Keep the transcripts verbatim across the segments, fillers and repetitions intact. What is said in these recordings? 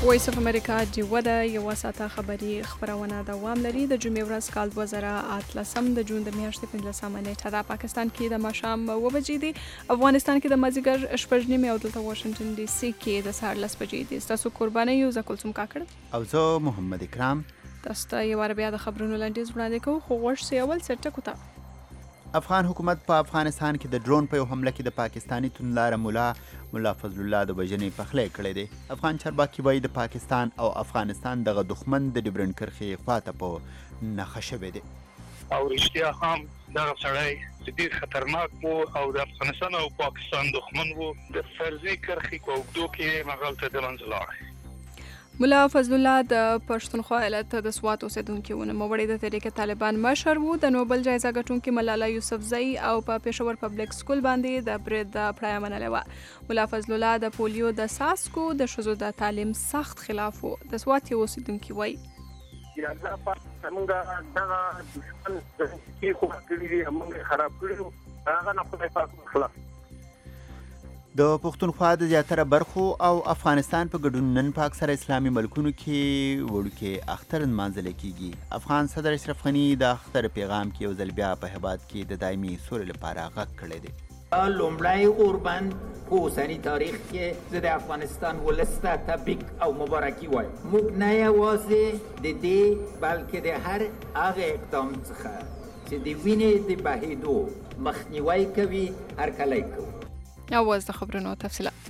وایس اف امریکا ډیوه ده یوه ساعته خبري خبرونه دوام لري. د جمعې ورځ کال دوه زره اتلسم د جون د میاشتې پنځلسمه نیټه ده. پاکستان کې د ماښام اوه بجې دي، افغانستان کې د مازدیګر شپږ نیمې او دلته واشنګټن ډي سي کې د سهار لس بجې دي. ستاسو قرباني یو زه کلثوم کاکړ او زه محمد اکرام. تاسو ته یو وار بیا د خبرونو لنډیز وړاندې کوو، خو غوږ سي اول سرټکو ته. افغان حکومت په افغانستان کې د ډرون په یو حمله کې د پاکستانی توندلاره مولا مولا فضل الله د وژنې پخلی کړی دی. افغان چارواکي وایي د پاکستان او افغانستان دغه دښمن د ډیورنډ کرښې خواته په نښه شوی دی. او رښتیا هم دغه سړی ډېر خطرناک و او د افغانستان او پاکستان دښمن و. د فرضي کرښې په اوږدو کې مغلته د منځه لاړی. مولا فضل الله د پښتونخوا ایالت د سوات اوسیدونکي و. نوموړی د تحریک طالبان مشر و. د نوبل جایزه ګټونکي ملاله یوسفزۍ او په پېښور پبلک سکول باندې د برید د پړایه منلې وه. مولا فضل الله د پولیو د څاڅکو د ښځو د تعلیم سخت خلاف و. د سوات یو اوسیدونکي وایي یا الله پاک زموږ دغه دښمن کې خو کړي دي، موږ خراب کړي، هغه نه خدای پاک خلاص. د پښتونخوا د زیاتره برخو او افغانستان په ګډون نن په اکثره اسلامي ملکونو کې وړوکې اختر نمانځل کیږي. افغان صدر اشرف غني د اختر پیغام کې یو ځل بیا په هیواد کې د دایمي سولې لپاره غږ کړی دی. لومړی قربان په اوسني تاریخ کې زه د افغانستان ولس ته تبریک او مبارکي وایم. موږ نه یوازې د دې بلکې د هر هغه اقدام څخه چې د وینې د بهېدو مخنیوی کوي هرکلی کوو. اواز د خبرونو تفصیلات.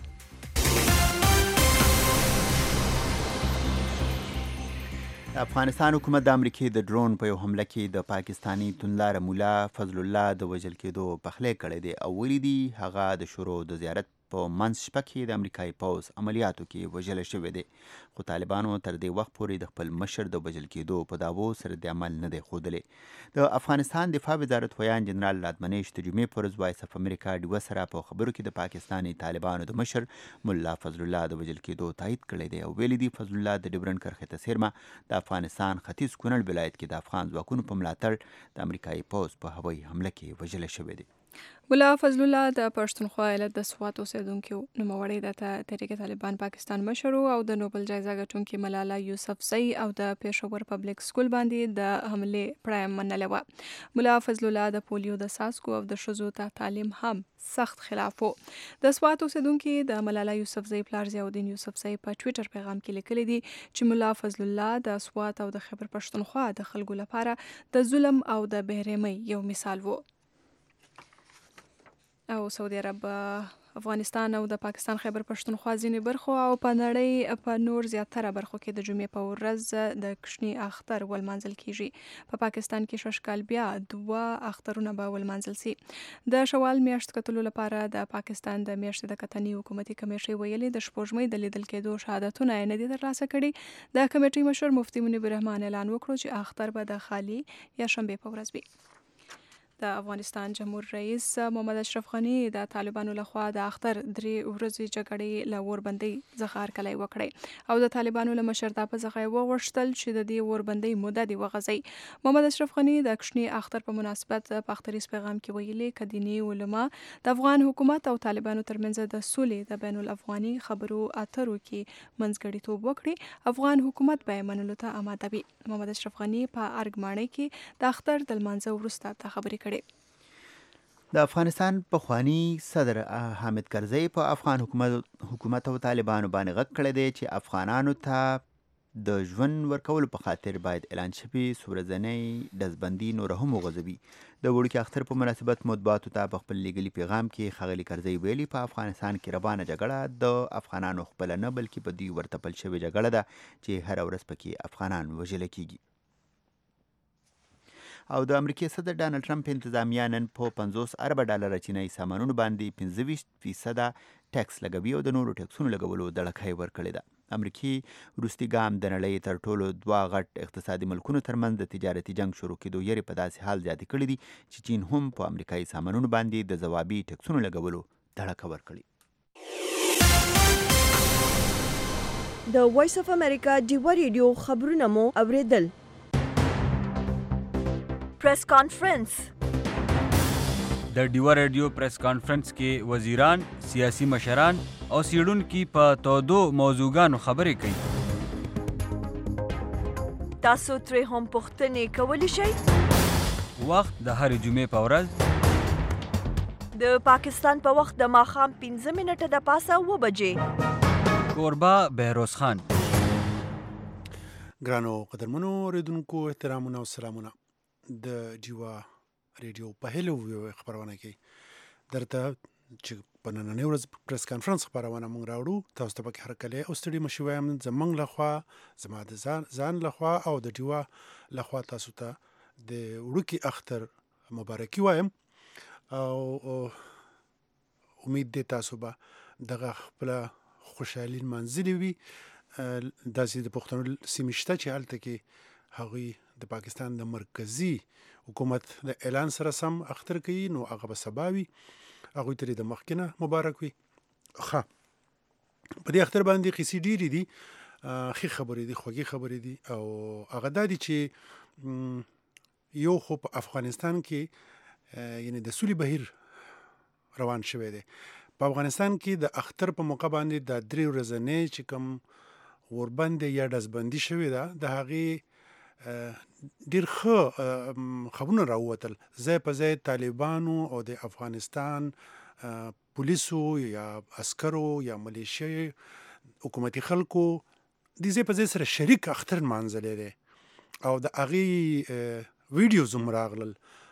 افغانستان حکومت د امریکې د ډرون په یو حمله کې د پاکستانی توندلاره مولا فضل الله د وژل کېدو پخلی کړی دی او ویلي دي هغه د شروع د زیارت په منځ شپه کې د امریکایي پوځ عملیاتو کې وژل شوی دی، خو طالبانو تر دې وخت پورې د خپل مشر د وژل کېدو په دعوو سره د عمل نه دی ښودلی. د افغانستان دفاع وزارت ویان جنرال لادمنیش د جمعې په ورځ وایس اف امریکا ډیوه سره په خبرو کې د پاکستاني طالبانو د مشر ملا فضل الله د وژل کېدو تایید کړی دی او ویلي دي فضل الله د ډیورنډ کرښې ته څیرمه د افغانستان ختیځ کونړ ولایت کې د افغان ځواکونو په ملاتړ د امریکایي پوځ په هوایي حمله کې وژل شوی دی. مولا فضل الله د پښتونخوا ایالت د سوات اوسیدونکي و. نوموړی د تحریک طالبان پاکستان مشر او د نوبل جایزه ګټونکي ملاله یوسفزۍ او د پېښور پبلک سکول باندې د حملې پړایه منلې وه. مولا فضل الله د پولیو د څاڅکو او د ښځو ته تعلیم هم سخت خلاف و. د سوات اوسیدونکي د ملاله یوسفزۍ پلار ضیاءالدین یوسفزۍ په ټویټر پیغام کې لیکلي دي چې مولا فضل الله د سوات او د خیبر پښتونخوا د خلکو لپاره د ظلم او د بهرمۍ یو مثال و. او سعودي عرب افغانستان او د پاکستان خیبر پښتونخوا ځینې برخو او په نړۍ په نور زیاتره برخو کې د جمعې په ورځ د کشني اختر ولمانځل کیږي. په پاکستان کې شش کال بیا دوه اخترونه به ولمانځل سي. د شوال میاشت کتلو لپاره د پاکستان د میاشتې د کتنې حکومتي کمیټې ویلي د شپږمې د لیدل کېدو شهادتونه یې نه دي ترلاسه کړي. د کمیټې مشر مفتي منیب الرحمن اعلان وکړو چې اختر به د خالي یا شنبې په ورځ وي. د افغانستان جمهور رئیس محمد اشرف غني د طالبانو لخوا د اختر درې ورځې جګړې له اوربندۍ څخه هرکلی وکړی او د طالبانو له مشرتابه څخه یې وغوښتل چې د دې اوربندۍ موده دې وغځوي. محمد اشرف غني د کشني اختر په مناسبت په اختریز پیغام کې ویلي که دیني علما د افغان حکومت او طالبانو ترمنځ د سولې د بین الافغاني خبرو اترو کې منځګړیتوب وکړي، افغان حکومت به یې منلو ته آماده وي. محمد اشرف غني په ارګماڼۍ کې د اختر د لمانځه وروسته دا خبرې کړي. د افغانستان پخوانی صدر حامد کرزی په افغان حکومت حکومت او طالبانو باندې غږ کړی دی چې افغانانو ته د ژوند ورکولو په خاطر باید اعلان شوي سورځنۍ ډزبندي نوره هم وغځوي. د وړوکي اختر په مناسبت مطبوعاتو ته په خپل لیږلي پیغام کې ښاغلي کرزی ویلي په افغانستان کې روانه جګړه د افغانانو خپله نه بلکې په دوی ورتپل شوې جګړه ده چې هره ورځ پکې افغانان وژل کیږي. او د امریکای صدر ډانلډ ټرمپ انتظامیه نن په پنځوس اربه ډالره چینایي سامانونو باندې پنځه ویشت فیصده ټیکس لګوي او د نورو ټیکسونو لګولو دړکه یې ورکړې ده. امریکي وروستي ګام د نړۍ تر ټولو دوه غټ اقتصادي ملکونو ترمنځ د تجارتي جنګ شروع کېدو یېرې په داسې حال زیاتې کړي دي چې چین هم په امریکایي سامانونو باندې د ځوابي ټیکسونو لګولو دړکه ورکړي. د وایس اف امریکا ډیوه ریډیو خبرونه مو اوریدل. پریس کانفرنس. د ډیوه ریډیو پریس کانفرنس کې وزیران، سیاسي مشران او څېړونکي په تودو موضوعګانو خبرې کوي. تاسو ترې هم پوښتنې کولی شئ. وخت د هرې جمعې په ورځ د پاکستان په وخت د ماښام پنځه منټه د پاسه اوه بجې. کوربه بهروز خان. ګرانو قدرمنو اوریدونکو احترامونه او سلامونه. د ډیوا ریډیو په هلو ویو خبرونه کې درته چې په نننۍ ورځ پریس کانفرنس خبرونه موږ راوړو. تاسو ته پکې هرکلی او ستړي مه شئ وایم زموږ لخوا، زما د ځان ځان لخوا او د ډیوا لخوا تاسو ته د وړوکي اختر مبارکي وایم او امید دی تاسو به دغه خپله خوشحالي لمانځلې وي. داسې د پښتنو سیمې شته چې هلته کې هغوی د پاکستان د مرکزي حکومت د اعلان سره سم اختر کوي، نو هغه به سبا وي. هغوی ته د مخکې نه مبارک وي. ښه، په دې اختر باندې قیسې ډېرې دي، ښې خبرې دي، خوږې خبرې دي، او هغه دا دي چې یو خو په افغانستان کې یعنی د سولې بهیر روان شوی دی. په افغانستان کې د اختر په موقع باندې د درې ورځنۍ چې کوم وربند یا ډزبندي شوې ده، د هغې ډېر ښه خبرونه راووتل. ځای په ځای طالبانو او د افغانستان پولیسو یا عسکرو یا ملیشیا حکومتي خلکو د ځای په ځای سره شریک اختر نمانځلی دی او د هغې ویډیوز هم راغلل.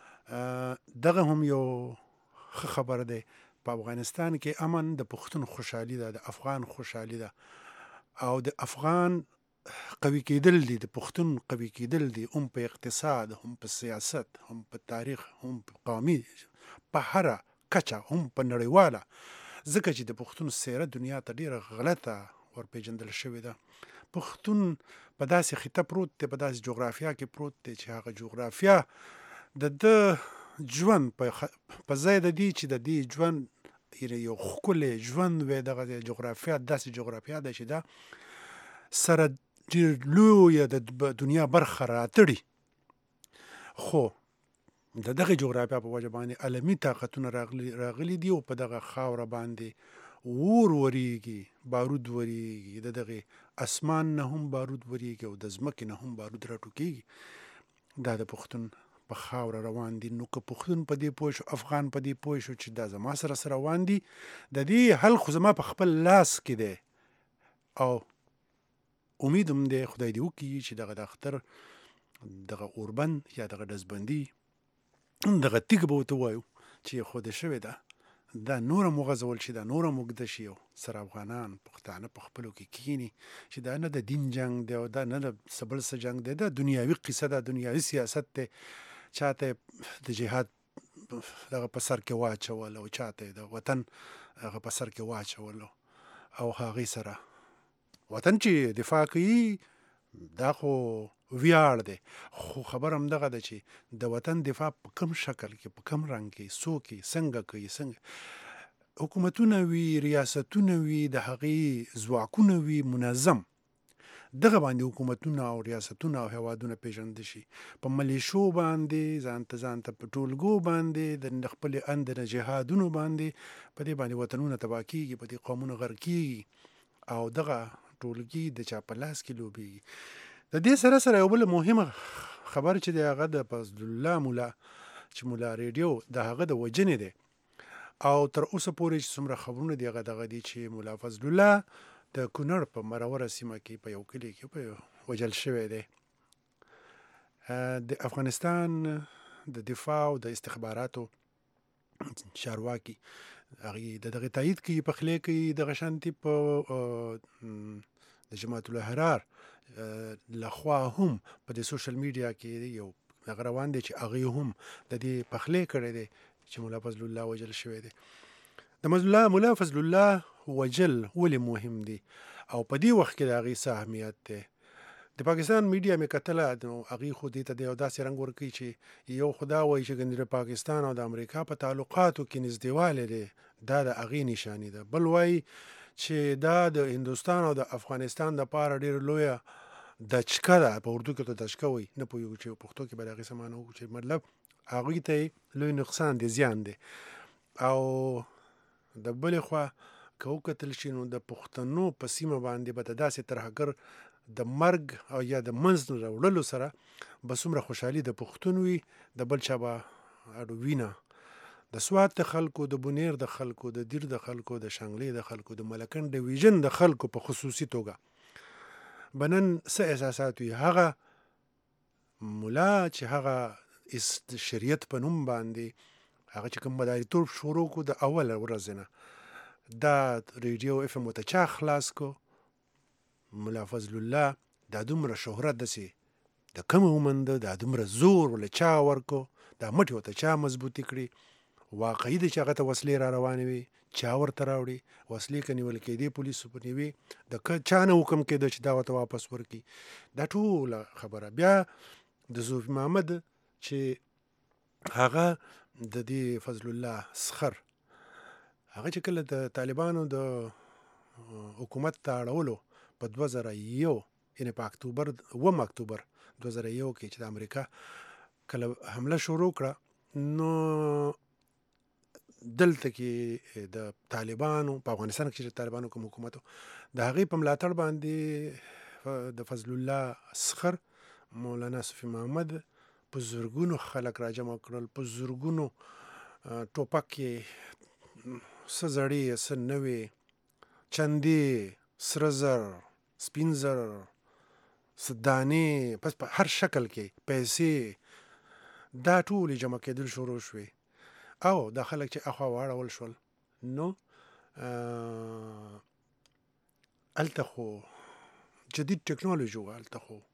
دغه هم یو ښه خبر دی. په افغانستان کې امن د پښتون خوشحالي ده، د افغان خوشحالي ده او د افغان قوي کېدل دي، د پښتون قوي کېدل دي، هم په اقتصاد، هم په سیاست، هم په تاریخ، هم په قومي، په هره کچه، هم په نړیواله، ځکه چې د پښتون څېره دنیا ته ډېره غلطه ورپېژندل شوې ده. پښتون په داسې خطه پروت دی، په داسې جغرافیا کې پروت دی چې هغه جغرافیا د ده ژوند په ځای د دې چې د دې ژوند یو ښکلی ژوند وی، دغه جغرافیا داسې جغرافیا ده چې دا سره ډېر لویه د دنیا برخه راتړي. خو د دغه جغرافیا په وجه باندې عالمي طاقتونه راغلي دي او په دغه خاوره باندې اور ورېږي، بارود ورېږي، د دغې اسمان نه هم بارود ورېږي او د ځمکې نه هم بارود راټوکېږي. دا د پښتون په خاوره روان دي. نو که پښتون په دې پوه شو، افغان په دې پوه شو چې دا زما سره سره روان دي، د دې حل خو زما په خپل لاس کې دی او امید هم دی خدای دې وکړي چې دغه د اختر دغه اوربند یا دغه ډزبندي دغه تیږه به ورته ووایو چې ایښودې شوې ده، دا نور هم وغځول شي، دا نور هم اوږده شي او سره افغانان پښتانه په خپلو کې کښېني چې دا نه د دین جنګ دی او دا نه د څه بل څه جنګ دی، دا دنیاوي قصه ده، دنیاوي سیاست دی. چاته د جهاد دغه په سر کې واچول او چاته د وطن هغه په سر کې واچول او هغې سره وطن چې دفاع کوي، دا خو ویاړ دی. خو خبر هم دغه ده چې د وطن دفاع په کوم شکل کې، په کوم رنګ کې، څوک یې څنګه کوي، څنګه حکومتونه وي، ریاستونه وي، د هغې ځواکونه وي منظم، دغه باندې حکومتونه او ریاستونه او هیوادونه پیژنده شي. په ملیشو باندې، ځان ته ځان ته په ټولګو باندې، د خپلې اند نه جهادونو باندې، په دې باندې وطنونه تباه کېږي، په دې قومونه غرق کېږي او دغه ټولګي د چا په لاس کې لوبېږي. د دې سره سره یو بل مهمه خبر چې دی هغه د فضل الله مولا چې مولا ریډیو د هغه د وجنې دی او تر اوسه پورې چې څومره خبرونه دي هغه دغه دي چې مولا فضل الله د کونړ په مروره سیمه کې په یو کلي کې په وجل شوی دی. د افغانستان د دفاع او د استخباراتو چارواکي هغې د دغې تایید کوي، پخلی کوي، دغه شانتې په د جماعت الاحرار لخوا هم په د سوشل میډیا کې یو هغه روان دی چې هغې هم د دې پخلی کړی دی چې مولا فضل الله وجل شوی دی. د مولا فضل الله وجل ولې مهم دی او په دې وخت کې د هغې څه اهمیت دی؟ د پاکستان میډیا مې کتله، نو هغې خو دې ته د یو داسې رنګ ورکوي چې یو خو دا وایي چې ګنې د پاکستان او د امریکا په تعلقاتو کې نږدېوالی دی، دا د هغې نشاني ده. بل وایي چې دا د هندوستان او د افغانستان دپاره ډېره لویه دچکه ده، په اردو کې ته دچکه وایي، نه پوهېږو چې په پښتو کې به د هغې څه معنی وکړو، چې مطلب هغوی ته یې لوی نقصان دی، زیان دی. او د بلې خوا که وکتل شي نو د پښتنو په سیمه باندې به د داسې ترهګر د مرګ او یا د منځ نه راوړلو سره به څومره خوشحالي د پښتون وي، د بل چا به اډو وینه. د سوات د خلکو، د بونیر د خلکو، د دیر د خلکو، د شانګلې د خلکو، د ملکن ډیویژن د خلکو په خصوصي توګه به نن څه احساسات وي. هغه ملا چې هغه د شریعت په نوم باندې هغه چې کوم مداریتوب شروع کو د اول ورځ نه دا ریډیو اف ام ته چا خلاص کو، ملا فضل الله دا دومره شهرت دسې د کومه ومنده، دا دومره زور ول چا ورکو، دا مټ ورته چا مضبوطی کړي، واقعي د چې هغه ته وسلې را روانې وي چا ورته راوړي، وسلې که نیول کېدې پولیسو په نیوي د چا نه حکم کېده چې دا ورته واپس ورکړي. دا ټوله خبره. بیا د صوفي محمد چې هغه د دې فضل الله سخر هغه چې کله د طالبانو د حکومت ته اړولو په دوه زره یو یعنې په اکتوبر اووم اکتوبر دوه زره یو کې چې د امریکا کله حمله شروع کړه، نو دلته کې د طالبانو په افغانستان کې چې طالبانو کوم حکومت د هغې په ملاتړ باندې د فضل الله سخر مولانا صوفي محمد په زرګونو خلک راجمع کړل، په زرګونو ټوپک یې څه زړې څه نوې چندې سره زر سپین زر څه دانې پس په هر شکل کې پیسې دا ټولې جمع کېدل شروع شوې او دا خلک چې اخوا واړول شول. نو هلته خو جدید ټکنالوژي وه، هلته خو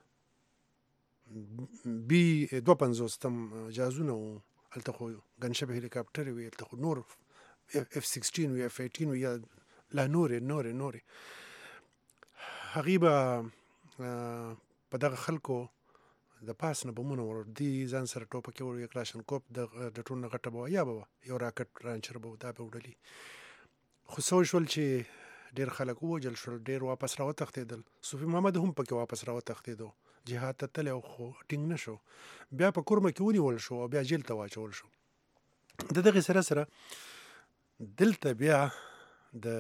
بي دوه پنځوستم جهازونه وو، هلته خو ګنشبه هلیکاپټرې وې، هلته خو نور اف سیکسټین وي اف ایټین وي یا لا نورې نورې نورې هغې به په دغه خلکو د پاس نه بمونه وردي ځان سره ټوپکې وړي، کلاشنکوف د ټول نه غټه به وه یا به وه یو راکټ رانچر به و، دا به وړلي. خو څه وشول چې ډېر خلک ووژل شول، ډېر واپس را وتښتېدل. صوفي محمد هم پکې واپس را وتښتېدو، جهاد ته تللی خو ټینګ نه شو، بیا په کورمه کې ونیول شو او بیا جیل ته واچول شو. د دغې سره سره دلته بیا د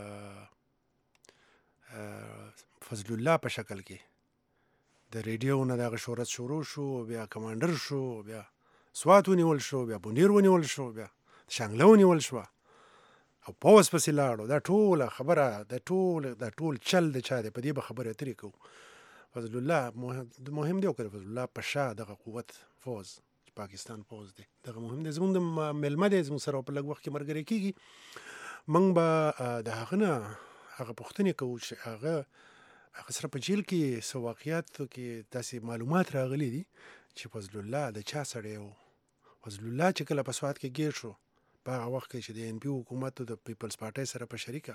فضل الله په شکل کې د ریډیو نه دغه شهرت شروع شو، بیا کمانډر شو، بیا سوات ونیول شو، بیا بونیر ونیول شو، بیا شانګله ونیول شوه او پوځ پسې لاړو. دا ټوله خبره د ټول د ټول چل د چا دی، په دې به خبرې اترې کوو. فضل الله مهم دی او که فضل الله په شا دغه قوت فوز پاکستان پوز دی دغه مهم دی، زمونږ د میلمه دی، زمونږ سره په لږ وخت کې ملګری کېږي. موږ به د هغه نه هغه پوښتنې کوو چې هغه هغه سره په جیل کې څه واقعیاتو کې داسې معلومات راغلي دي چې فضل الله د چا سړی و. فضل الله چې کله په سوات کې ګیر شو په هغه وخت کې چې د ان پی حکومت د پیپلز پارټۍ سره په شریکه،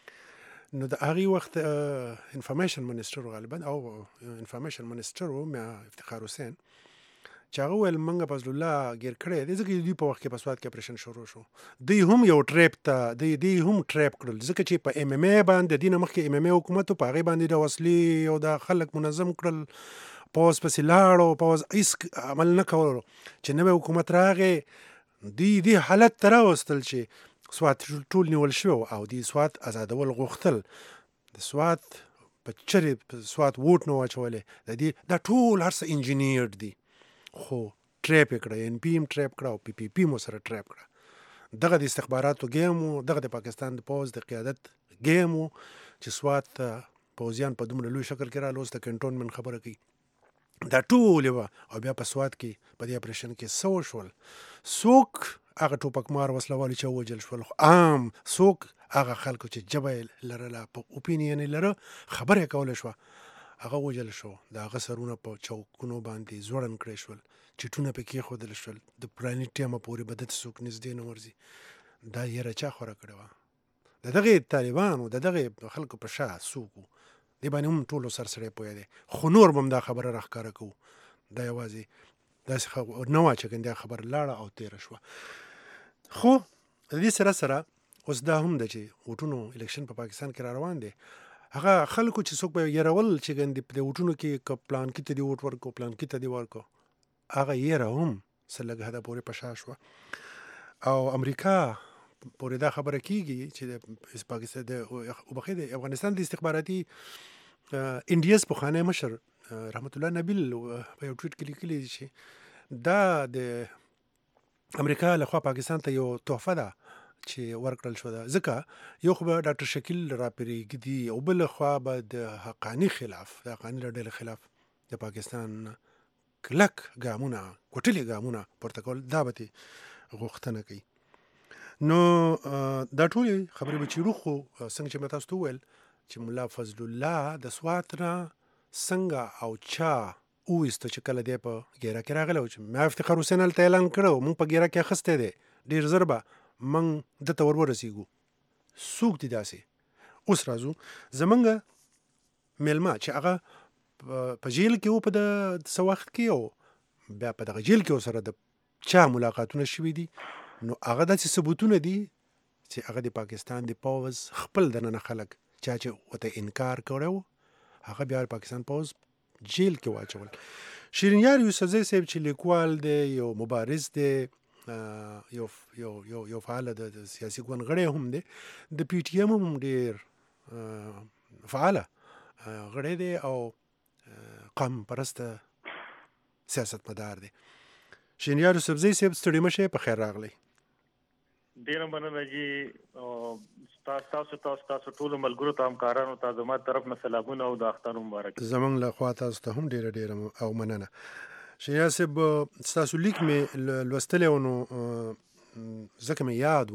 نو د هغې وخت انفارمیشن منسټر غالبا او انفارمیشن منسټر و میا افتخار حسین چې هغه ویل موږ فضل الله ګیر کړی دی، ځکه دوی په وخت کې په سوات کې اپریشن شروع شو. دوی هم یو ټریپ ته دوی دوی هم ټریپ کړل، ځکه چې په ایم ایم ای باندې د دې نه مخکې ایم ایم ای حکومت په هغې باندې د وسلې او د خلک منظم کړل، پوځ پسې لاړو، پوځ هېڅ عمل نه کولو. چې نوی حکومت راغی دوی دې حالت ته راوستل چې سوات ټول نیول شوی او دوی سوات ازادول غوښتل. د سوات په چرې سوات ووټ نه واچولی، د دې دا ټول هر څه انجینیرډ دي، خو ټریپ یې کړه، ان پی هم ټریپ کړه او پی پی پی مو سره ټریپ کړه. دغه د استخباراتو ګیم و، دغه د پاکستان د پوځ د قیادت ګیم و چې سوات پوځیان په دومره لوی شکل کې راغله، اوس د کنټونمنټ خبره کوي. دا ټولې وه او بیا په سوات کې په دې اپریشن کې څه وشول، څوک هغه ټوپک مار وسلوالي چې ووژل شول، عام څوک هغه خلکو چې ژبه یې لرله، په اوپینین یې لره، خبره یې کولی شوه، هغه وژل شو. د هغه سرونه په چوکونو باندې زوړند کړی شول، چټونه پې کېښودل شول، د پراني ټیمه پورې به دته څوک نږدې نه ورځي. دا یره چا خوره کړې وه؟ د دغې طالبانو د دغې خلکو په شا څوک وو، دې باندې هم ټولو سرسړی پوهه دی، خو نور به هم دا خبره راښکاره کوو. دا یوازې داسې نه وه چې ګندې خبره لاړه او تېره شوه. خو د دې سره سره اوس دا هم ده چې ووټونو الیکشن په پاکستان کې را روان دی. هغه خلکو چې څوک به یېرول چې ګندې په دې ووټونو کې که پلانکي ته دې ووټ ورکړو پلانکي ته دې ورکړو، هغه یېره هم څه لږ حده پورې په شا شوه. او امریکا پورې دا خبره کېږي چې د پاکستان د وبخښئ د افغانستان د استخباراتي انډیس پخوانی مشر رحمت الله نبیل په یو ټویټ کې لیکلی دی چې دا د امریکا لخوا پاکستان ته یو تحفه ده چې ورکړل شو ده، ځکه یو خو به ډاکټر شکیل راپرېږدي او بل خوا به د حقاني خلاف د حقاني ډلې خلاف د پاکستان کلک ګامونه کوټلي ګامونه پورته کول، دا به ترې غوښتنه کوي. نو دا ټولې خبرې به چیرو، خو څنګه چې مې تاسو ته وویل چې ملا فضل الله د سوات نه څنګه او چا وویسته چې کله دی په ګیره کې راغلی و، چې ما افتخار حسین هلته اعلان کړی و موږ په ګیره کې اخیستی دی، ډېر ژر به موږ ده ته ور ورسېږو. څوک دي داسې؟ اوس راځو زمونږ میلمه چې هغه په جیل کې و په د څه وخت کې، او بیا په دغه جیل کې ورسره د چا ملاقاتونه شوي دي، نو هغه داسې ثبوتونه دي چې هغه د پاکستان د پوځ خپل دننه خلک چا چې ورته انکار کړی و هغه بیا پاکستان پوځ جیل کې واچول. شیرینیار یوسفزی صاحب چې لیکوال دی، یو مبارز دی، یو یو یو یو فعال د سیاسي ګوند غړی هم دی، د پی ټي ایم هم ډېر فعاله غړی دی او قوم پرسته سیاستمدار دی. شیرینیار یوسفزی صاحب ستړي مشه، په خیر راغلی. ډیره مننه جی، تاسو تاسو تاسو ټول ملګرو ته همکارانو ته زما طرف نه سلامونه او د اختر مبارک. زمونږ له خوا تاسو ته هم ډیره ډیره او مننه. شیرینیار صاحب ستاسو لیک مې لوستلی و، نو ځکه مې یاد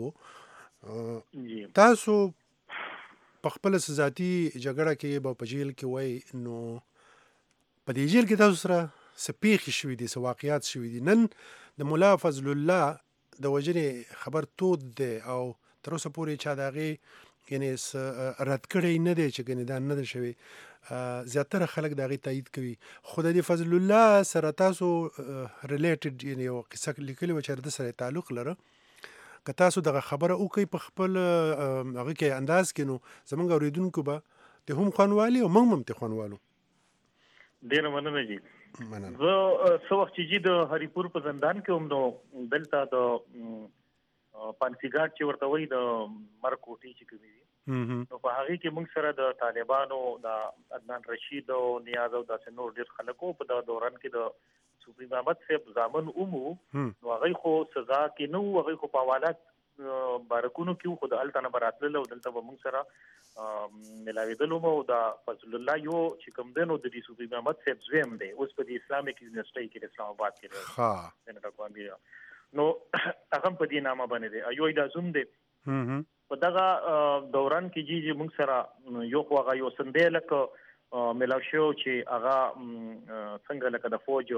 و تاسو په خپله ذاتي جګړه کې به په جیل کې وای، نو په دې جیل کې تاسو سره څه پیښې شوي دي، څه واقعات شوي دي. نن د ملا فضل الله د وژنې خبر تود دی او تر اوسه پورې چا د هغې یعنې رد کړی نه دی چې ګنې دا نه ده شوی. زیاتره خلک د هغې تایید کوي، خو د دې فضل الله سره تاسو ریلیټډ یعنې یو قصه لیکلې وه چې د سره تعلق لره، که تاسو دغه خبره وکړئ په خپل هغه کې انداز کې، نو زموږ اورېدونکو به د هم خوندوالي او موږ هم ترې خوندوالو. ډېره مننه جي. زه څه وخت چې جي د هریپور په زندان کې هم نو دلته د پانسیګاټ چې ورته وایي د مرګ کوټې چې کومې دي، نو په هغې کې موږ سره د طالبانو د عدنان رشید او نیاز او داسې نور ډېر خلک وو. په دغه دوران کې د سپریم احمد صاحب زامن هم وو، نو هغوی خو سزا کې نه وو، هغوی خو په حوالات بارکونو کې وو، خو د هلته نه به راتلل او دلته به موږ سره ملاوېدل هم. او د فضل الله یو چې کوم دی نو د دې سپریم احمد صاحب زویم دی، اوس په د اسلامیک یونیورسټۍ کې د اسلام آباد کې دی، نو هغه هم په دې نامه باندې دی، یو دا زوم دی. په دغه دوران کې جی چې موږ سره یو خو هغه یو سندی لکه میلاو شو چې هغه څنګه لکه د فوج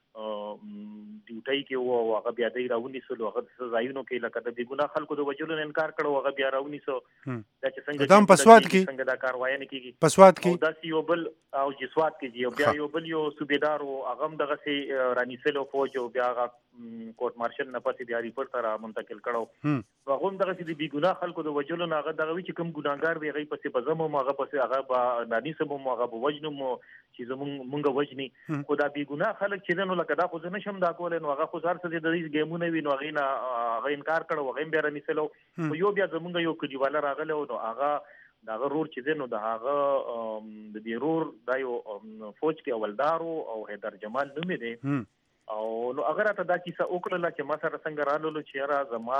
ډیوټۍ کې و او هغه بیا دی راونیسلو، هغه د ځایونو کې لکه د بې ګناه خلکو د وژلو نه انکار کړو، هغه بیا راونیسو. دا چې څنګه په سوات کې څنګه دا کاروایي نه کېږي په سوات کې، او داسې یو بل او چې سوات کې جي، او بیا یو بل یو صوبېدار و هغه هم دغسې رانیسلو فوج، او بیا هغه کوټ مارشل نه پسې بیا ریپورټ ته را منتقل کړو. هغه هم دغسې د بې ګناه خلکو د وژلو نه هغه دغه وي چې کوم ګناهګار وي هغوی پسې به ځم هم، هغه پسې هغه به رانیسم هم، هغه به وژنم چې زمونږ مونږ وژني. خو دا بې ګناه خلک چې دی نو لکه دا خو زه نشم دا کولی، نو هغه خو هر څه د دې ګیمونه وي، نو هغې نه هغه انکار کړو، هغه هم بیا رانیسلو. خو یو بیا زمونږ یو کلیواله راغلی و، نو هغه د هغه رور چې دی نو د هغه د دې رور دا یو فوج کې اولدار و او حیدر جمال نوم یې دی، او نو هغه راته دا کیسه وکړله چې ما سره څنګه رالولو چې یاره زما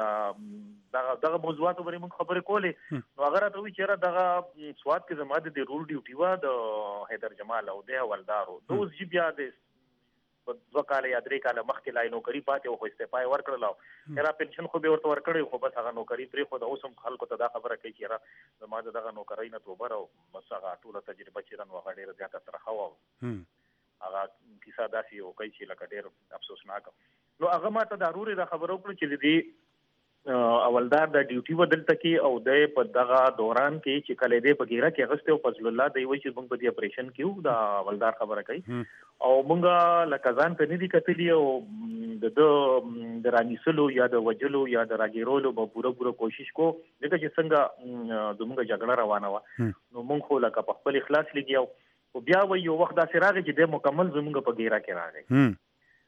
د دغه موضوعاتو باندې موږ خبرې کولې. نو هغه راته وایي چې یاره دغه سوات کې زما د دې رول ډیوټي وه د حیدر جمال او دی اولدار و. نو اوس جي بیا د دوه کاله یا درې کاله مخکې لا یې نوکري پاتې وه، خو استعفا یې ورکړله، او یاره پنشن خو به یې ورته ورکړی، خو بس هغه نوکري پرېښوده. اوس هم خلکو ته دا خبره کوي چې یاره زما د دغه نوکرۍ نه توبه او بس هغه ټوله تجربه چې ده نو هغه ډېره زیاته سره ښه وه. هغه کیسه داسې یو کوي چې لکه ډېر افسوسناکه. نو هغه ما ته دا رور یې دا خبره وکړه چې د دې اولدار د ډیوټي و دلته کې، او دی په دغه دوران کې چې کله دی په ګیره کې اخیستی او فضل الله دی وایي چې موږ په دې اپریشن کې وو، د اولدار خبره کوي، او موږ لکه ځان ته نه دي کتلي، او د ده د رانیسلو یا د وژلو یا د راګیرولو به پوره پوره کوشش کو، ځکه چې څنګه زموږ جګړه روانه وه، نو موږ خو لکه په خپل اخلاص لګیا. خو بیا وایي یو وخت داسې راغی چې دی مکمل زموږ په ګیره کې راغی،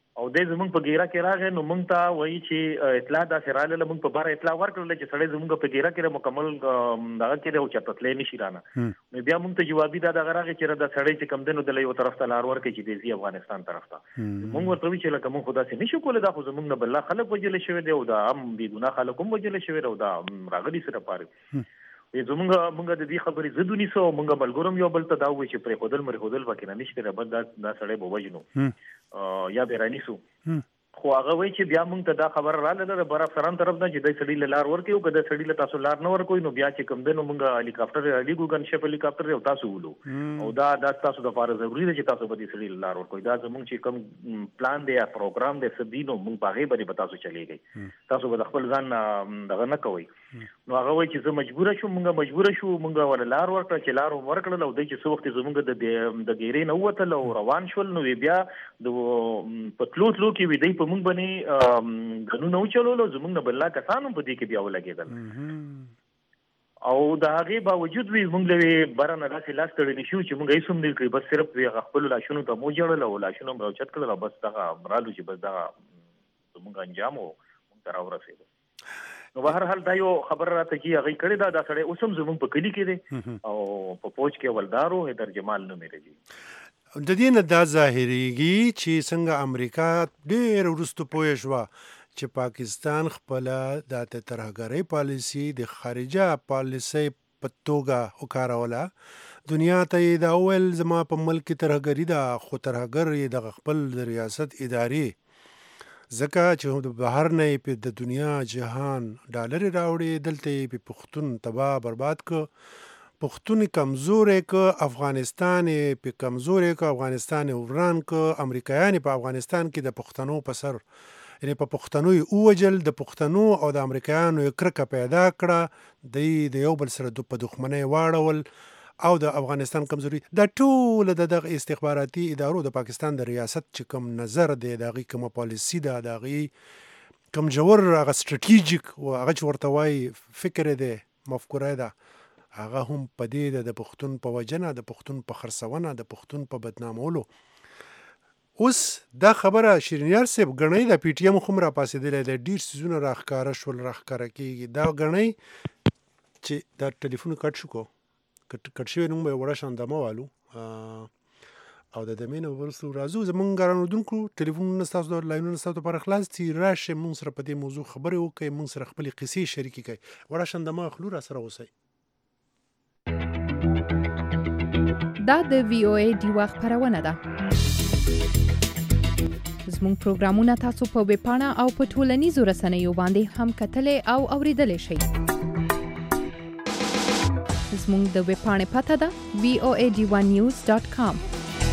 او د زمونږ په ګیره کې راغی نو مونږ ته وایي چې اطلاع داسې راغله مونږ په باره اطلاع ورکړله چې سړی زمونږ په ګیره کې مکمل دغه کې دی او چېرته تللی نه شي رانه نو بیا مونږ ته جوابي دا دغه راغی چې دا سړی چې کوم دی نو دله یو طرف ته لار ورکړي چې دی ځي افغانستان طرف ته مونږ ورته وایي چې لکه مونږ خو داسې نه شو کولی دا خو زمونږ نه بل خلک وژلی شوي دی او دا هم بېګناه خلک هم وژلی شوي دی او دا راغلي سره پاره زمونږ مونږ د دې خبرې ضد ونیسو مونږ ملګرو هم یو بل ته دا ووایي چې پرېښودل مرېښودل پکې نه نشته بل دا دا سړی به وژنو یا به رانیسو خو هغه وایي چې بیا مونږ ته دا خبره راغله د بر افسران طرف نه چې دی سړي له لار ورکوي او که د سړي له تاسو لار نه ورکوي نو بیا چې کوم دی نو مونږ هلیکاپټر رالیږو ګنشپ هلیکاپټر او تاسو ولو او دا دا تاسو دپاره ضروري ده چې تاسو به دې سړي له لار ورکوئ دا زمونږ چې کوم پلان دی یا پروګرام دی څه دي نو مونږ په هغې باندې به تاسو چلیږئ تاسو به د خپل ځان دغه نه کوئ نو هغه وایي چې زه مجبوره شوم مونږ مجبوره شو مونږ ورله لار ورکړه چې لار هم ورکړله او دی چې څه وخت زمونږ د ګیرې نه ووتل او روان شول نو بیا د په تلو تلو کې وي دی په مونږ باندې ګنونه وچلولو زمونږ نه بل کسان هم په دې کې بیا ولګېدل او د هغې باوجود وي مونږ له بره نه داسې لاس تړلی شو چې مونږ هېڅ هم نه کړي بس صرف هغه خپلو لاشونو ته مو جړل او لاشونه هم راوچت کړل او بس دغه رالو چې بس دغه زمونږ انجام و مونږ ته راورسېدو نو به هر حال دا یو خبره راته چې هغې کړې ده دا سړی اوس هم زمونږ په کلي کې دی او په فوج کې حولدار و حیدر جمال نومې دی د دې نه دا ظاهریږي چې څنګه امریکا ډېر وروستو پوه شوه چې پاکستان خپله د ترهګرۍ پالیسي د خارجه پالیسۍ په توګه وکاروله دنیا ته یې دا وویل زما په ملک کې ترهګري ده خو ترهګر یې دغه خپل د ریاست ادارې ځکه چې د بهر نه یې د دنیا جهان ډالرې راوړې دلته یې په پښتون تباه برباد کړ پښتون کمزورې که افغانستان په کمزورې که افغانستان وران که امریکایان په افغانستان کې د پښتنو په سر یعنی په پښتنو یې ووجل د پښتنو او د امریکایانو یې کرکه پیدا کړه دوی د یو بل سره په دښمنۍ واړول او د افغانستان کمزوري دا ټول د دغه استخباراتي ادارو د پاکستان د ریاست چې کوم نظر دی د هغې کومه پالیسي ده د هغې کوم ژور هغه سټریټیجیک و هغه چې ورته وایي فکر دی مفکوره ده هغه هم په دې ده د پښتون په وجنه د پښتون په خرڅونه د پښتون په بدنامولو اوس دا خبره شیرینیار صاحب ګڼئ د پی ټي ایم خو هم راپاڅېدلی دی ډېر څیزونه راښکاره شول راښکاره کېږي دا ګڼئ چې دا ټلیفون کټ شو کو کټ شوی نوم به یې وړه شاندامه والو او د دمې نه وروستو راځو زمونږ ګران اردونکو ټلیفونونه ستاسو د لاینونه ستاسو لپاره خلاص دي راشئ مونږ سره په دې موضوع خبرې وکړئ مونږ سره خپلې قصې شریکې کړئ وړه شاندامه اخلو را سره اوسئ دا د وی او ای ډیوه خپرونه ده زموږ پروګرامونه تاسو په ویب پاڼه او په ټولنیزو رسنیو باندې هم کتلی او اوریدلی شئ زموږ د ویب پاڼې پته ده وی او ای ډیوه نیوز ډاټ کام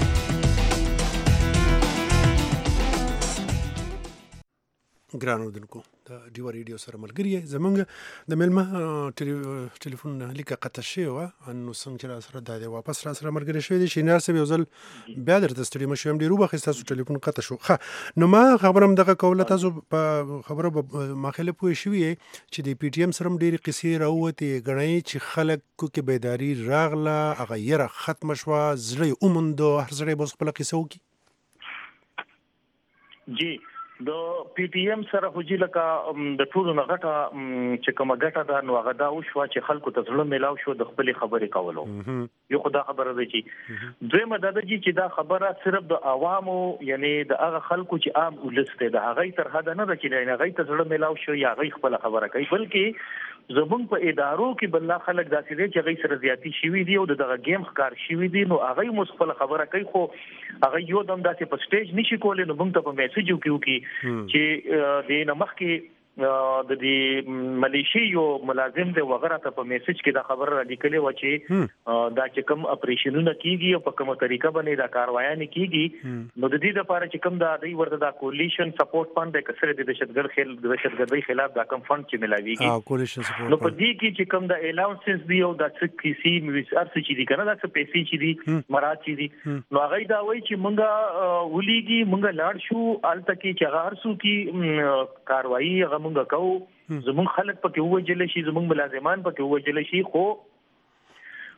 ګران اردونکو د ډیوه ریډیو سره ملګري یې زمونږ د میلمه ټلیفون لیکه قطع شوې وه نو څنګه چې را سره دا دی واپس را سره ملګري شوی دی شینار صاحب یو ځل بیا درته ستړي مه شویم ډېر وبخښئ ستاسو ټلیفون قطع شو ښه نو ما خبره هم دغه کوله تاسو په خبره به ماخیله پوه شوي یې چې د پی ټي ایم سره هم ډېرې قصې راووتې ګڼئ چې خلکو کې بیداري راغله هغه یره ختمه شوه زړه یې وموندو هر سړی به اوس خپله قصه وکړي جی د پی ټي ایم سره خو چې لکه د ټولو نه غټه چې کومه ګټه ده نو هغه دا وشوه چې خلکو ته زړه میلاو شو د خپلې خبرې کولو یو خو دا خبره ده چې دویمه دا ده چې دا خبره صرف د عوامو یعنی د هغه خلکو چې عام ولس دی د هغې تر حده نه ده چې هغې ته زړه میلاو شو یا هغې خپله خبره کوي بلکې زمونږ په ادارو کې بل خلک داسې دی چې هغې سره زیاتي شوي دي او د دغه گیم ښکار شوي دي نو هغې مو خپله خبره کوي خو هغه یو دم داسې په سټیج نشي کولی نو موږ ته په میسج وکړي وکړي چې د نه مخکې د دې ملیشي یو ملازم دی وغیرہ ته په میسج کې دا خبر را لیکلې و چې دا چې کوم اپریشنونه کیږي او په کومه طریقه باندې دا کاروایانې کیږي نو د دې لپاره چې کوم دا دی ورته دا کولیشن سپورټ فند د کسره د دهشتګرد خل د دهشتګردۍ خلاف دا کوم فند چې ملاويږي اه کولیشن سپورټ نو په دې کې چې کوم دا الاونسز دی او دا څه کیسي میسر څه چې دي کنه دا څه پیسې چې دي مراد چې دي نو هغه دا وایي چې مونږه ولېږي مونږه لاړ شو الته کې چې هغه ارسو کې کاروایی هغه مونږ کوو زمونږ خلک پکې ووجل شي زمونږ ملازمان پکې ووجل شي خو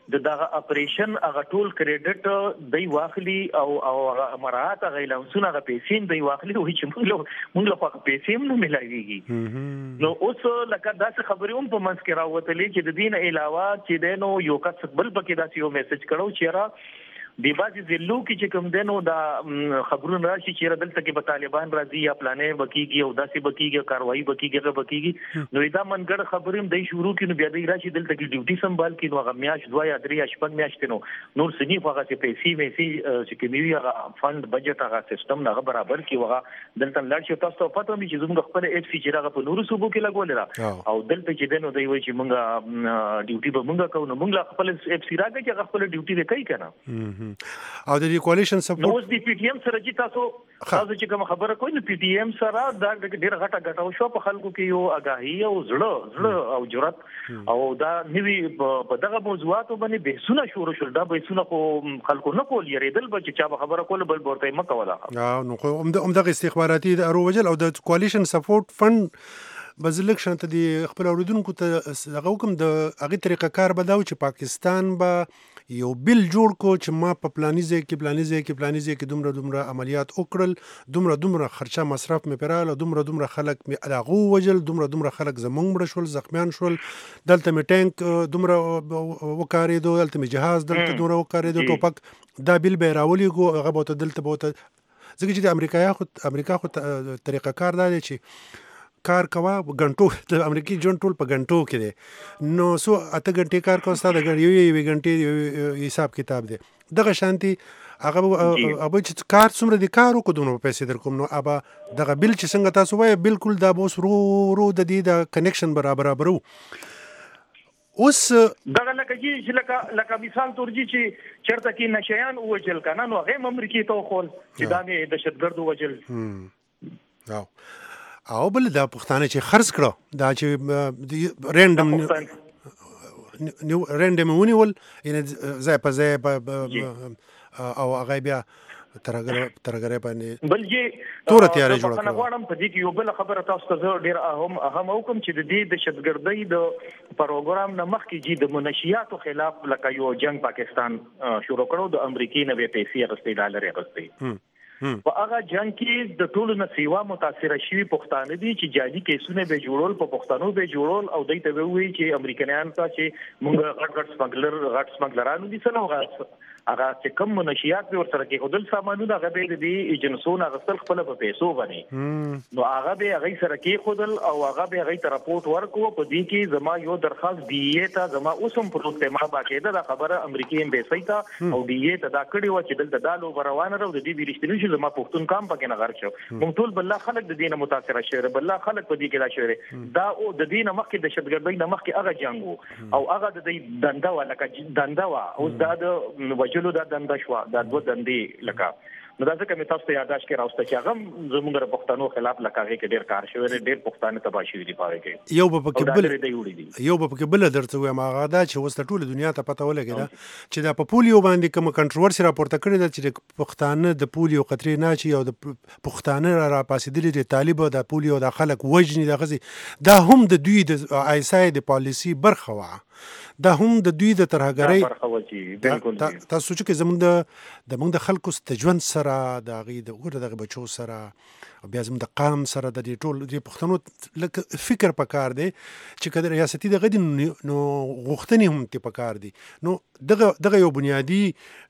د دغه اپریشن هغه ټول کریډټ دی واخلي او او مراعات غیلانسونه هغه پیسې دی واخلي او چې موږ موږ له پیسې هم نه ملایږي. نو اوس لکه داسې خبرې هم په منځ کې راوتلې چې د دین علاوه چې د نو یو کس بل پکې داسې یو میسج کړو چې را دی بازي زلو کې چې کوم دنو دا خبرونه راشي چې دلته کې به طالبان راځي یا پلانې بکیږي او داسې بکیږي کاروایی بکیږي هغه بکیږي نو دا منګړ خبرې هم د شروع کې نو بیا دی راشي دلته کې ډیوټي سمبال کې نو هغه میاش دوه یا درې یا شپږ میاشتې نو نور سني هغه چې پیسې میسي چې کومي هغه فند بجټ هغه سیستم نه برابر کې هغه دلته لړ شي تاسو ته پته مې چې زموږ خپل اف سی چې هغه په نورو صوبو کې لګول را او دلته چې دنو دی وایي چې مونږه ډیوټي به مونږه کوو نو مونږ خپل اف سی راګه چې خپل ډیوټي به کوي کنه او د کوالیشن سپورټ نو اوس د پی ټی ایم سره چې تاسو تاسو چې کوم خبره کوئ نو پی ټی ایم سره دا ډېر غټه غټه شو په خلکو کې یو آگاهی او زړه زړه او جرأت او دا نوی په دغه موضوعاتو باندې بحثونه شروع شول دا بحثونه خو خلکو نه کول یریدل به چې چا خبره کول بل ورته مکه ولا نو هم دغه استخباراتي ارو وجل او د کوالیشن سپورټ فند بزلک شانت دی خپل اوریدونکو ته هغه کوم د هغه طریقه کار بداو چې پاکستان به یو بل جوړ کو چې ما په پلانیزه کې پلانیزه کې پلانیزه کې دومره دومره عملیات وکړل دومره دومره خرچه مصرف مې پراله دومره دومره خلک مې علاغو وجل دومره دومره خلک زمونږ مړه شول زخمیان شول دلته مې ټانک دومره وکارېدو دلته مې جهاز دلته دومره وکارېدو ټوپک دا بل به راولي کو هغه به دلته به ځکه چې د امریکا خو امریکا خو طریقه کار دا دی چې کار کوا غنټو د امریکای جون ټول په غنټو کې دي نو سو اته غنټې کار کوي ستاسو د یو یو غنټې حساب کتاب دی دغه شانتي هغه هغه چې کار څومره دي کار وکړو نو پیسې در کوم نو ابا دغه بل چې څنګه تاسو وایي بالکل دا بوس رو رو د دې د کنیکشن برابر برابر اوس دغه لکه چې لکه لکه مثال تورجی چې چرته کې نشيان وجل کنه نو هغه امریکای ته خول چې دا نه دهشتګرد وجل هم او بل دا پښتانه چې خرڅ کړو دا چې رینډم نیو رینډم ونیول یعنی ځای په ځای او هغه بیا ترګره ترګره باندې بل چې تور تیارې جوړ کړو غواړم په دې کې یو بل خبره تاسو ته ډیر اهم اهم حکم چې د دې د شتګردۍ د پروګرام نه مخکې چې د منشیاتو خلاف لکه یو جنگ پاکستان شروع کړو د امریکای نه پیسې غوښتي ډالر غوښتي په هغه جنگ کې د ټولو نه سیوا متاثر شوي پښتانه دي چې جالي کیسونه به جوړول په پښتنو به جوړول او دوی ته وی چې امریکایان ته چې موږ غټ غټ سمګلر غټ سمګلرانو دي څنګه هغه هغه چې کوم منشيات به ورسره کې خودل سامانونه هغه به د ایجنسونو غسل خپل په پیسو باندې نو هغه به هغه سره کې خودل او هغه به هغه ته راپورټ ورکو په دې کې زما یو درخواست دی ته زما اوسم پروت ته ما باقاعده دا خبره امریکای امبیسي ته او دی ته دا کړي و چې دلته دالو روانه رو د دې ویریشتنی چې زما پښتون کام پکې نه غرق شو مونږ ټول بل خلک د دینه متاثر شوی بل خلک په دې کې لا شوی دا او د دینه مخکې د شتګردۍ نه مخکې هغه جنگ او هغه د دنده ولکه دنده وا او دا د وجلو دا دنده شو دا دوه دندې لکه نو دا ځکه مې تاسو ته یاداش کې راوسته چې هغه زموږ د پښتنو خلاف لکه هغه کې ډېر کار شوی ډېر پښتانه تباه شوي دي پاره کې یو په کې بل یو په کې بل درته وایم هغه دا چې وسته ټول دنیا ته پته ولګی دا چې دا په پولیو باندې کوم کنټروورسي راپورته کړی دا چې پښتانه د پولیو قطرې نه چې یو د پښتانه را پاسېدلي دي طالب د پولیو د خلک وجني د غزي دا هم د دوی د آیسای د پالیسی برخه وا دا هم د دوی د ترهګرۍ تاسو چې زمونږ د د موږ د خلکو ستجوند سره د غي د اور د بچو سره بیا زموږ د قام سره د دې ټول د پښتنو لکه فکر پکار دی چې کله ریاستي د غدي نو غوښتنې هم ته پکار دي نو دغه دغه یو بنیادی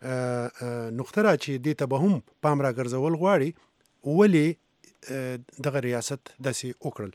نقطه را چې د ته به هم پام را ګرځول غواړي ولی دغه ریاست داسې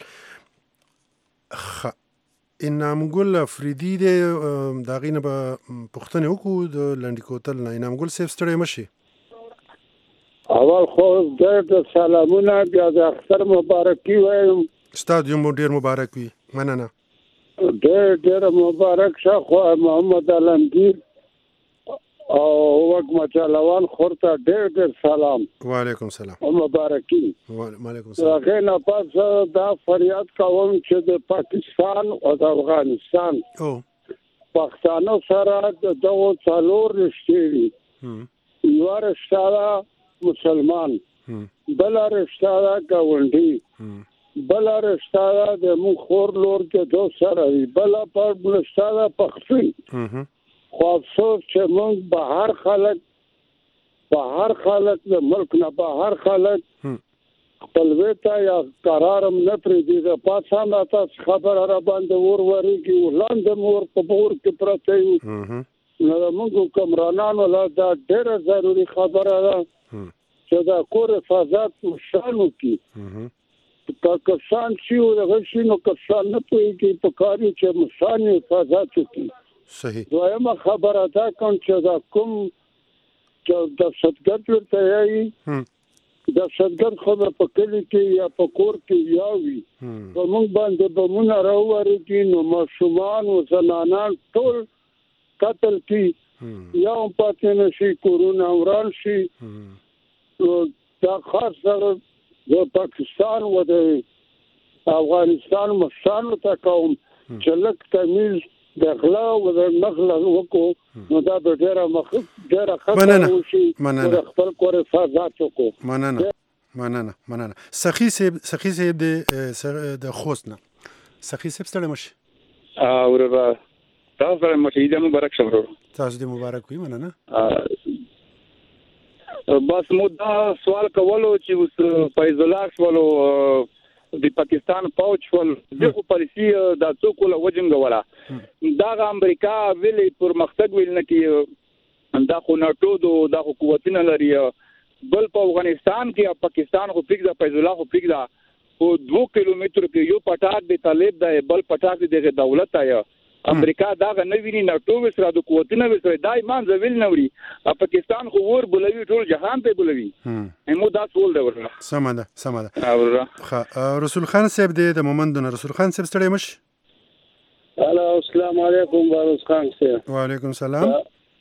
وکړل انعام ګل افریدي د داغې نه به پوښتنې وکړو د لنډي کوتل نه انعام ګل صاحب ستړی مشي اول خو د سلامونه بیا د اختر مبارکي وایم ستاسو مو ډیر مبارک وي مننه ډیر ډیر مبارک شه خو محمد علمگیر او وګ مچلوان خورته ډیر ډیر سلام وعلیکم سلام او مبارکي وعلیکم سلام هغه نه پس دا فریاد کوم چې د پاکستان او د افغانستان او پښتانه سره د دغو څلور رښتې یو رښتا مسلمان بل رښتا گاونډي بل رښتا د مخور لور د دو سره بل پر رښتا پښتون خو افسوس چې موږ بهر خلک بهر خلک د ملک نه بهر خلک خپل ویتا یا قرارم نه پرېږدي د پاڅان تاسو خبره را باندې ور ورېږي ولاندې مور په بور کې پرته یو نو موږ کمرانانو لا دا ډېره ضروري خبره ده چې دا کور حفاظت مشانو کې که کسان شي او دغه شي نو کسان نه پوهېږي په کار یې چې مشان حفاظت وکړي صحیح دویمه خبره دا کوم چې دا کوم چې دهشتګرد ورته یایي دهشتګرد خو به په کلي کې یا په کور کې یا وي په موږ باندې بمونه راوورېږي نو ماشومان او زنانان ټول قتل کړي یا هم پاتې نه شي کورونه وران شي دا خاص سره د پاکستان و د افغانستان مشانو ته کوم چې لږ تمیز د غلا او د نغلا وکړو نو دا به ډېره مخ ډېره خبره وشي د خپل کور حفاظت وکړو مننه مننه مننه سخی صاحب سخی صاحب د د خوست نه سخی صاحب ستړی مشي اورا تاسو سره مشي د مبارک شمرو تاسو د مبارک وي مننه بس مو دا سوال کولو چې اوس فیض الله شولو د پاکستان فوج ول دغه پالیسی د څوک له وجنګ ولا دا امریکا ویلې پر مقصد ویل نه کی دا خو ناتو دا قوتونه لري بل په افغانستان کې پاکستان خو فکر فیض الله خو فکر او دو کیلومتر کې یو پټاک د طالب د بل پټاک د دولت آیا امریکا دا نه ویني ناتو وسره د قوتونه وسره دای مان زویل نوري پاکستان خو ور بلوي ټول جهان ته بلوي همو دا ټول دی ورته سماده سماده خ رسول خان صاحب د مومندونه رسول خان صاحب ستړي مش الو السلام علیکم بارس خان صاحب وعلیکم السلام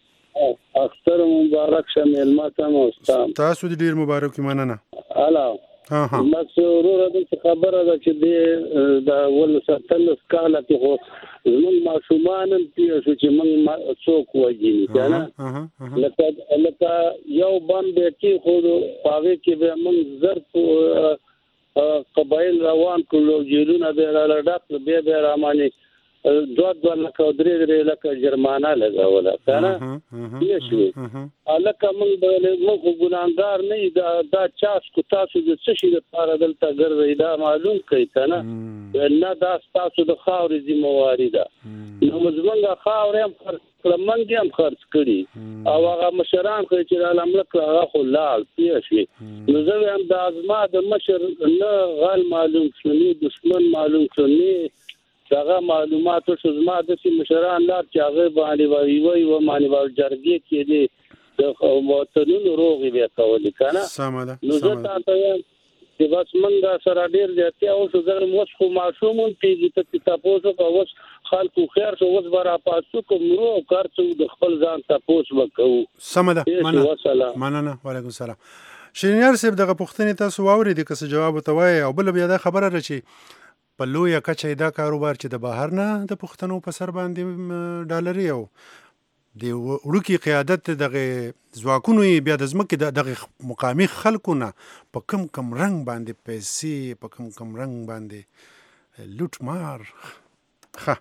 اختر مبارک شه ملمته مو استاد تاسو دې ډیر مبارک مننه الو ها ها مسوره د خبره ده چې د ول ساتل سکاله کې زمون ماشومان چې چې موږ څوک وایي کنه لکه لکه یو باندې کې خو پاوې کې به موږ زر قبایل روان کړو جیلونه به راډاک به به راماني دوه دوه لکه درې درې لکه جرمانه لګوله کنه یې شو الکه موږ به موږ ګناګار نه دا دا چاس کو تاسو د څه شي لپاره دلته ګرځي دا معلوم کوي کنه نه دا تاسو د خاورې ذمہواری ده نو موږ خاورې هم خرڅ منګي هم خرڅ کړي او هغه مشران خو چې عالم لکه هغه خو لال پیښ شي نو زه هم د ازما د مشر نه غل معلوم شونی دشمن معلوم شونی دغه معلومات او زما د مشران لار چې هغه باندې وی وی و معنی ور جرګې کې دي د موتنونو روغي به کول کنه سماده نو زه تاسو چې بس منګه سره ډیر ځاتي او زه مو خو معصوم پیږي ته تاسو کو اوس خلکو خیر شو اوس برا پاسو کوم نو کارڅو د خپل ځان تاسو وکاو سماده مننه مننه وعلیکم السلام شینیار صاحب دغه پوښتنې تاسو واوري د کس جواب توای او بل بیا دا خبره رچی په لویه کچه دا کاروبار چې د بهر نه د پښتنو په سر باندې ډالري او د وړوکی قیادت دغه ځواکونو بیا د ځمکې دغه مقامي خلکو نه په کم کم رنګ باندې پیسې په کم کم رنګ باندې لوټ مار ښه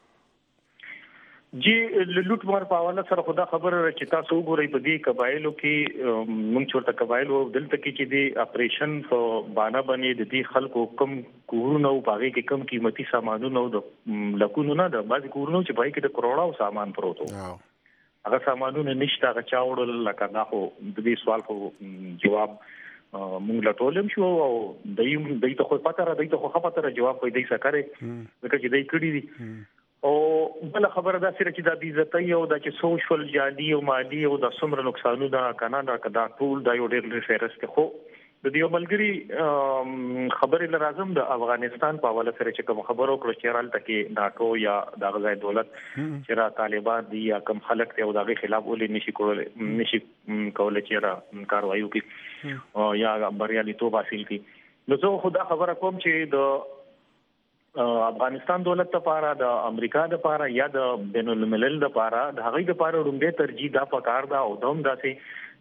جی لوټ مار په حواله سره خدا خبره چې تاسو وګورئ په دې قبایلو کې موږ چورته قبایلو دلته کې چې د اپریشن په بانا باندې د دې خلکو کم کورونو او باغې کې کم قیمتي سامانونو د لکونو نه د بعض کورونو چې پای کې د کروڑاو سامان پروت وو هغه سامانونه نشته هغه چاوړل لکه دا خو د دې سوال خو جواب موږ لټولم شو او دایم دای ته خو پته را دای ته خو پته را جواب کوي دای سکاره ځکه چې دای کړی دي او بل خبره دا سره چې د عزتي او د چې سوشل جالي او مالی او د سمره نقصانونه کنه دا کدا ټول د یو ډېر فیرست خو د دې ملګری خبرې لازم د افغانستان په حواله سره چې کوم خبرو کړو چې رال تکي ناتو یا د غزای دولت چې را طالبان دي یا کوم خلک ته او دغه خلاف ولې نشي کولای نشي کولای چې را کاروایی وکړي او یا بریالیتوب حاصل کړي نو زه خدا خبره کوم چې د افغانستان دولت لپاره د امریکا لپاره یا د بین الملل لپاره د هغې لپاره رومبه ترجیح دا پکار دا او دوم داسې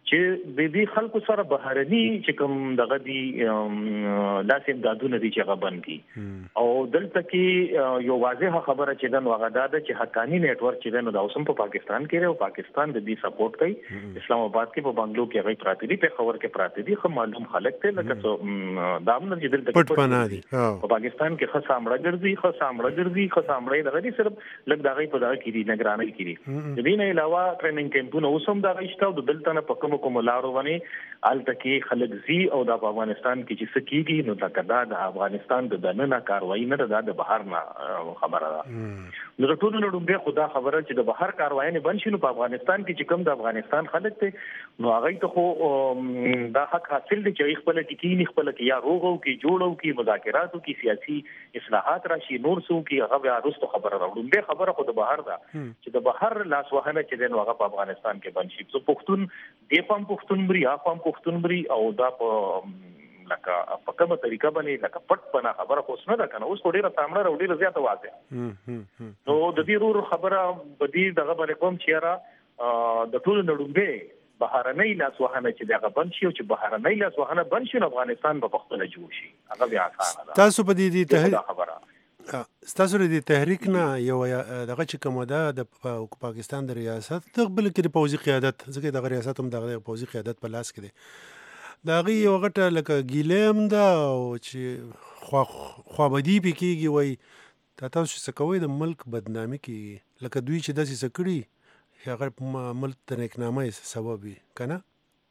چې د دې خلکو سره بهرني چې کوم دغه دي داسې امدادونه دي چې هغه بند کی او دلته کې یو واضحه خبره چې د نوغه ده چې حقانی نت ورک چې د اوسم په پاکستان کې او پاکستان د دې سپورټ کوي اسلام آباد کې په بنگلو کې هغه پراتی دي په خبر کې پراتی دي خو معلوم خلک ته لکه څو دام نه دلته پټ پنا دي په پاکستان کې خاصه امړه ګرځي خاصه امړه ګرځي خاصه امړه دغه دي صرف لږ دغه په دغه کې دي نگراني کړي د دې نه علاوه ټریننګ کیمپونه اوسم دغه شته د دلته نه په کوم کوم لارو باندې الته کې خلک زی او د افغانستان کې چې سکیږي نو دا کدا د افغانستان د دننه کاروایی نه ده د بهر نه خبره ده نو ټول نړۍ به خدا خبره چې د بهر کاروایی نه بنشي نو په افغانستان کې چې کوم د افغانستان خلک ته نو هغه ته خو دا حق حاصل دي چې خپل ټکی خپل کې یا روغو کې جوړو کې مذاکراتو کې سیاسي اصلاحات راشي نور څو کې هغه ارستو خبره راوړم به خبره خو د بهر ده چې د بهر لاس وهنه چې د هغه په افغانستان کې بنشي څو پښتون دی پم پښتون بری اپم پښتون بری او دا په لکه په کومه طریقه باندې لکه پټ پنا خبره خو څنګه ده کنه اوس ډیره تامړه او ډیره زیاته واځي نو د دې ورو خبره بدی دغه باندې کوم چیرې د ټول نړۍ بهرنۍ لاس وهنه چې دغه بند شي او چې بهرنۍ لاس وهنه بند شي افغانستان به پختنه جوړ شي هغه بیا اسانه ده تاسو په دې ته خبره ستاسو د تحریک نه یو دغه چې کومه ده د پاکستان د ریاست تقبل کې د پوځي قیادت ځکه د ریاست هم د پوځي قیادت په لاس کې دی دا غي یو غټه لکه ګیلم ده او چې خوا خوابدي پکېږي وای تاسو څه کوي د ملک بدنامي کې لکه دوی چې داسې سکړي هغه ملک د نیکنامۍ سبب وي کنه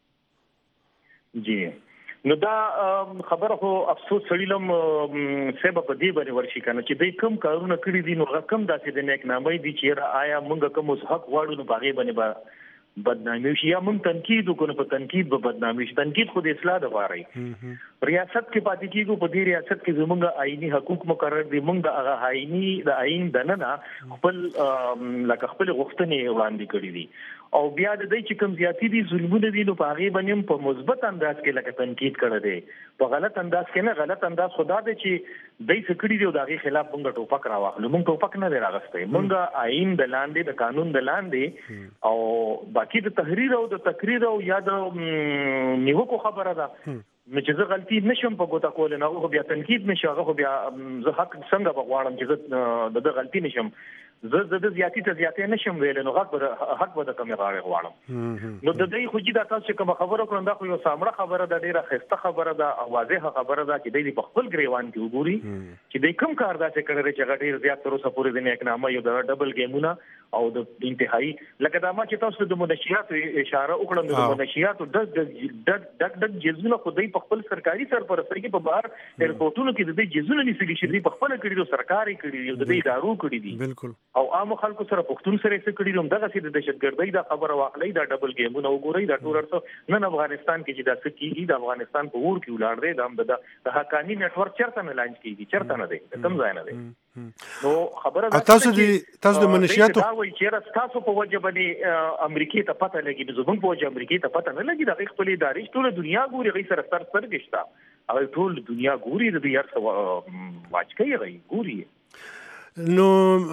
جی نو دا خبره خو افسوس سړیلم سبب په دې باندې ورشي کنه چې دوی کم کارونه کړی دي نو کم داسې د نیکنامۍ دي چې آیا موږ کوم حق واړو نو باغې باندې بدنامي شي یا موږ تنقید وکړو په تنقید به بدنامي شي تنقید خو د اصلاح د واره ریاست کې پاتې کیږي په دې ریاست کې زموږ آئینی حقوق مقرر دي موږ هغه آئینی د آئین دننه خپل لکه خپل غوښتنې وړاندې کړې دي او بیا د دې چې کوم زیاتی دي ظلمونه دي نو په هغه باندې په مثبت انداز کې لکه تنقید کړی دی په غلط انداز کې نه غلط انداز خدا دی چې دای سکړي دی او دغه خلاف موږ ټوپک راوخلو موږ ټوپک نه راغستې موږ آئین د لاندې د قانون د لاندې او باقي د تحریر او د تقریر او یا د نیوکو خبره ده نو چې زه غلطي نشم په ګوته کول نه خو بیا تنقید نشم هغه بیا زه حق څنګه بغواړم چې د غلطي نشم زه د زیاتی ته زیاتې نشم ویل نو حق به حق به د کمی غاړه غواړم نو د دې خو چې دا تاسو کوم خبره کړم دا خو یو سامره خبره ده ډیره خسته خبره ده او واضحه خبره ده چې د دې خپل ګریوان کې وګوري چې د کوم کار داسې کړی چې ډیر زیات تر اوسه پورې د نیکنامه یو د ډبل گیمونه او د انتهایی لکه دا ما چې تاسو د منشیات اشاره وکړم د منشیات د د د د جزونه خو د خپل سرکاري سرپرستی کې په بهر ایرپورټونو کې د دې جزونه نسلی شي په خپل کړي د سرکاري کړي د دې ادارو کړي دي بالکل او عام خلکو سره پښتون سره څه کړي دوم دغه سي د دهشتګردۍ دا خبره واخلې دا ډبل گیمونه وګورئ دا ټول ارڅ نن افغانستان کې چې دا څه کیږي د افغانستان په ور کې ولاړ دی دا د حقانی نت ورک چرته نه لانچ کیږي چرته نه دی کم ځای نه دی نو خبره تاسو د تاسو د منشیاتو دا وایي چې تاسو په وجه باندې امریکای ته پته لګي د زبون په وجه امریکای ته پته نه لګي د خپل ادارې ټول دنیا ګوري غي سره سر سر گشتا او ټول دنیا ګوري د یار څه واچکې غي ګوري نو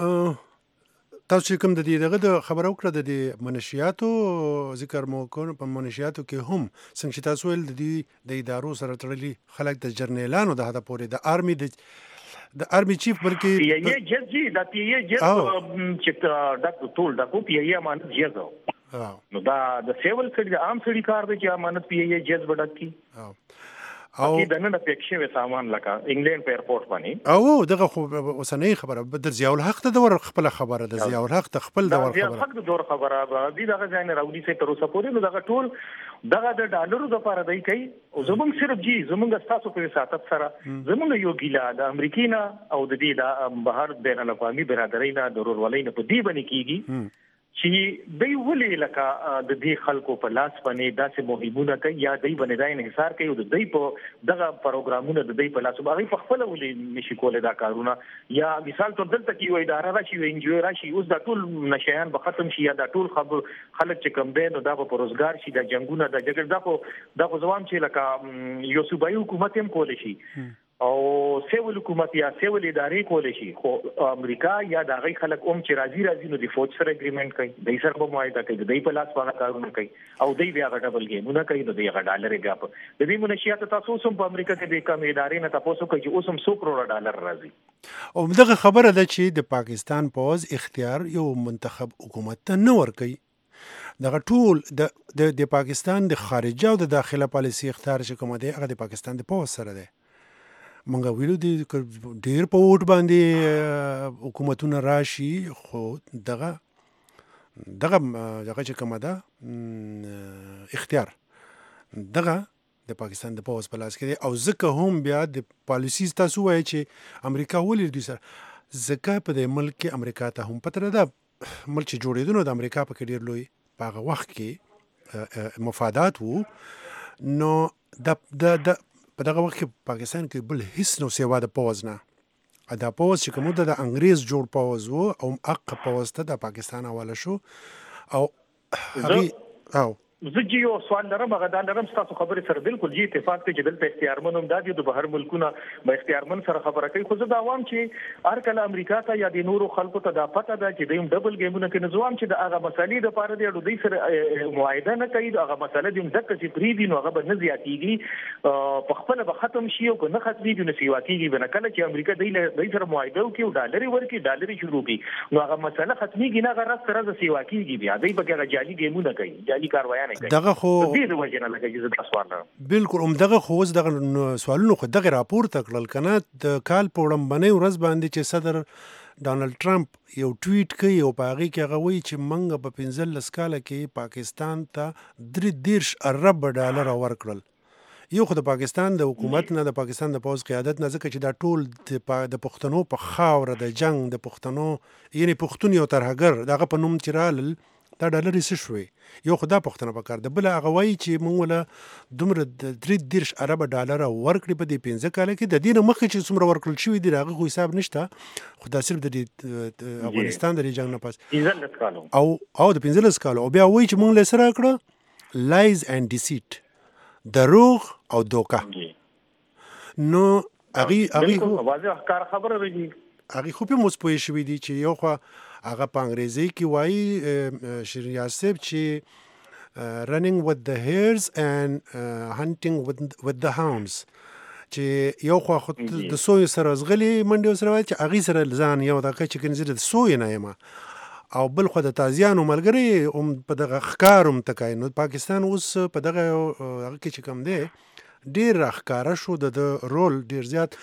تاسو کوم د دې دغه د خبرو کړه د منشیاتو ذکر مو کوو په منشیاتو کې هم څنګه چې تاسو ول د دې د ادارو سره تړلي خلک د جرنیلانو د هدا پورې د آرمي د د آرمي چیف بلکې یې جج جی د یې جج چې د ټول د کو پی ای امانت جزو نو دا د سیول سړي عام سړي کار دی چې امانت پی ای جز بډکی او د نن په کې سامان لکه انګلند په ایرپورټ باندې او دغه خو وسنۍ خبره د ضیاء الحق ته د ور خپل خبره د ضیاء الحق ته خپل د ور خبره ضیاء الحق د دور خبره دی دغه ځای نه راوړي سي تر اوسه پورې نو دغه ټول دغه د ډالرو د لپاره دی کوي او زموږ صرف جی زموږ تاسو په وساتت سره زموږ یو ګیلا د امریکینا او د دې د بهر بین الاقوامي برادرۍ نه ضرور ولې نه په دی باندې کیږي چې دوی ولې لکه د دې خلکو په لاس باندې داسې مهمونه کوي یا دوی باندې دا انحصار کوي او دوی په دغه پروګرامونه د دوی په لاس باندې په خپل ولې نشي کولای دا کارونه یا مثال تر دلته کې یو اداره راشي یو انجیو راشي اوس دا ټول نشيان به ختم شي یا دا ټول خبر خلک چې کم دي نو دا به روزګار شي دا جنگونه دا جګړه دا خو دا خو ځوان چې لکه یو صوبایي حکومت هم کولای شي او سیول حکومت یا سیول ادارې کولای شي خو امریکا یا د هغه خلک اوم چې راځي راځي نو د فوج سره اګریمنٹ کوي د سر په معاهده کوي د په لاس باندې کارونه کوي او دوی بیا غټبل گیمونه کوي د دې ډالر غاپ د دې منشيات تاسو هم په امریکا کې د کم ادارې نه تاسو کوي چې اوس هم څو کروڑ ډالر راځي او دغه خبره ده چې د پاکستان پوز اختیار یو منتخب حکومت ته نه ورکوي دغه ټول د د پاکستان د خارجه او د داخله پالیسي اختیار چې کوم دی هغه د پاکستان د پوز سره دی مونږ ویلو دي ډیر په ووټ باندې حکومتونه راشي خو دغه دغه دغه چې کومه ده اختیار دغه د پاکستان د پوز په لاس کې دی او ځکه هم بیا د پالیسي تاسو وایي چې امریکا ولې دوی سره ځکه په دې ملک کې امریکا ته هم پته ده ملک چې جوړېدو د امریکا په کې ډیر لوی په هغه وخت کې مفادات وو نو د د په دغه وخت کې پاکستان کې بل هیڅ نو سیوا د پوز نه دا پوز چې کوم د انګریز جوړ پوز وو او اق پوز ته د پاکستان حواله شو او هغه او زه چې یو سوال لرم هغه دا لرم تاسو خبرې سره بالکل جی اتفاق ته چې دلته اختیارمن هم دا دي د بهر ملکونه به اختیارمن سره خبره کوي خو زه دا وایم چې هر کله امریکا ته یا د نورو خلکو ته دا پته ده چې دوی ډبل گیمونه کوي نو ځوام چې د هغه مسالې د پاره دی د دوی سره معاهده نه کوي هغه مسله د دغه چې پری دي نو هغه به نه زیاتېږي په خپل به ختم شي او نه ختمېږي نو سیوا کېږي به نه کله چې امریکا دوی دوی سره معاهده وکړي او ډالر ورکړي ډالر شروع کړي نو هغه مسله ختمېږي نه هغه سره د سیوا کېږي بیا دوی به هغه جالي گیمونه کوي جالي کاروایانه کوي دغه خو بالکل هم دغه خو دغه سوالونو خو دغه راپور تکړل کنه د کال په وړاندې ورځ باندې چې صدر ډانلډ ټرمپ یو ټویټ کوي او په هغه کې هغه وایي چې موږ په پنځلس کاله کې پاکستان ته درې دېرش ارب ډالر ورکړل یو خو د پاکستان د حکومت نه د پاکستان د پوز قیادت نه ځکه چې دا ټول د پښتنو په خاوره د جنگ د پښتنو یعنی پښتون یو ترهګر دغه په نوم چې رالل دا ډالر یې څه شوی یو خو دا پوښتنه پکار ده بله هغه وایي چې موږ وله دومره درې دېرش اربه ډالره ورکړي په دې پنځه کاله کې د دې نه مخکې چې څومره ورکړل شوي دي د هغه خو حساب نشته خو دا صرف د دې افغانستان د دې جنګ نه پس او او د پنځلس کالو او بیا وایي چې موږ له څه راکړه لایز اینډ ډیسیټ دروغ او دوکه نو هغې هغې واضح کار خبره راځي هغې خو پې اوس پوه شوي دي چې یو خوا هغه په انګریزي کې وایي شیریاز صاحب چې رننګ with the hares and hunting with with the hounds چې یو خوا خو د سوی سره ځغلي منډې سره وایي چې هغې سره ځان یو دقیقه چې کنه زه د سوی نه یم او بل خو د تازیانو ملګري هم په دغه ښکار هم تکای نو پاکستان اوس په دغه هغه کې چې کوم دی ډېر راښکاره شو د رول ډېر زیات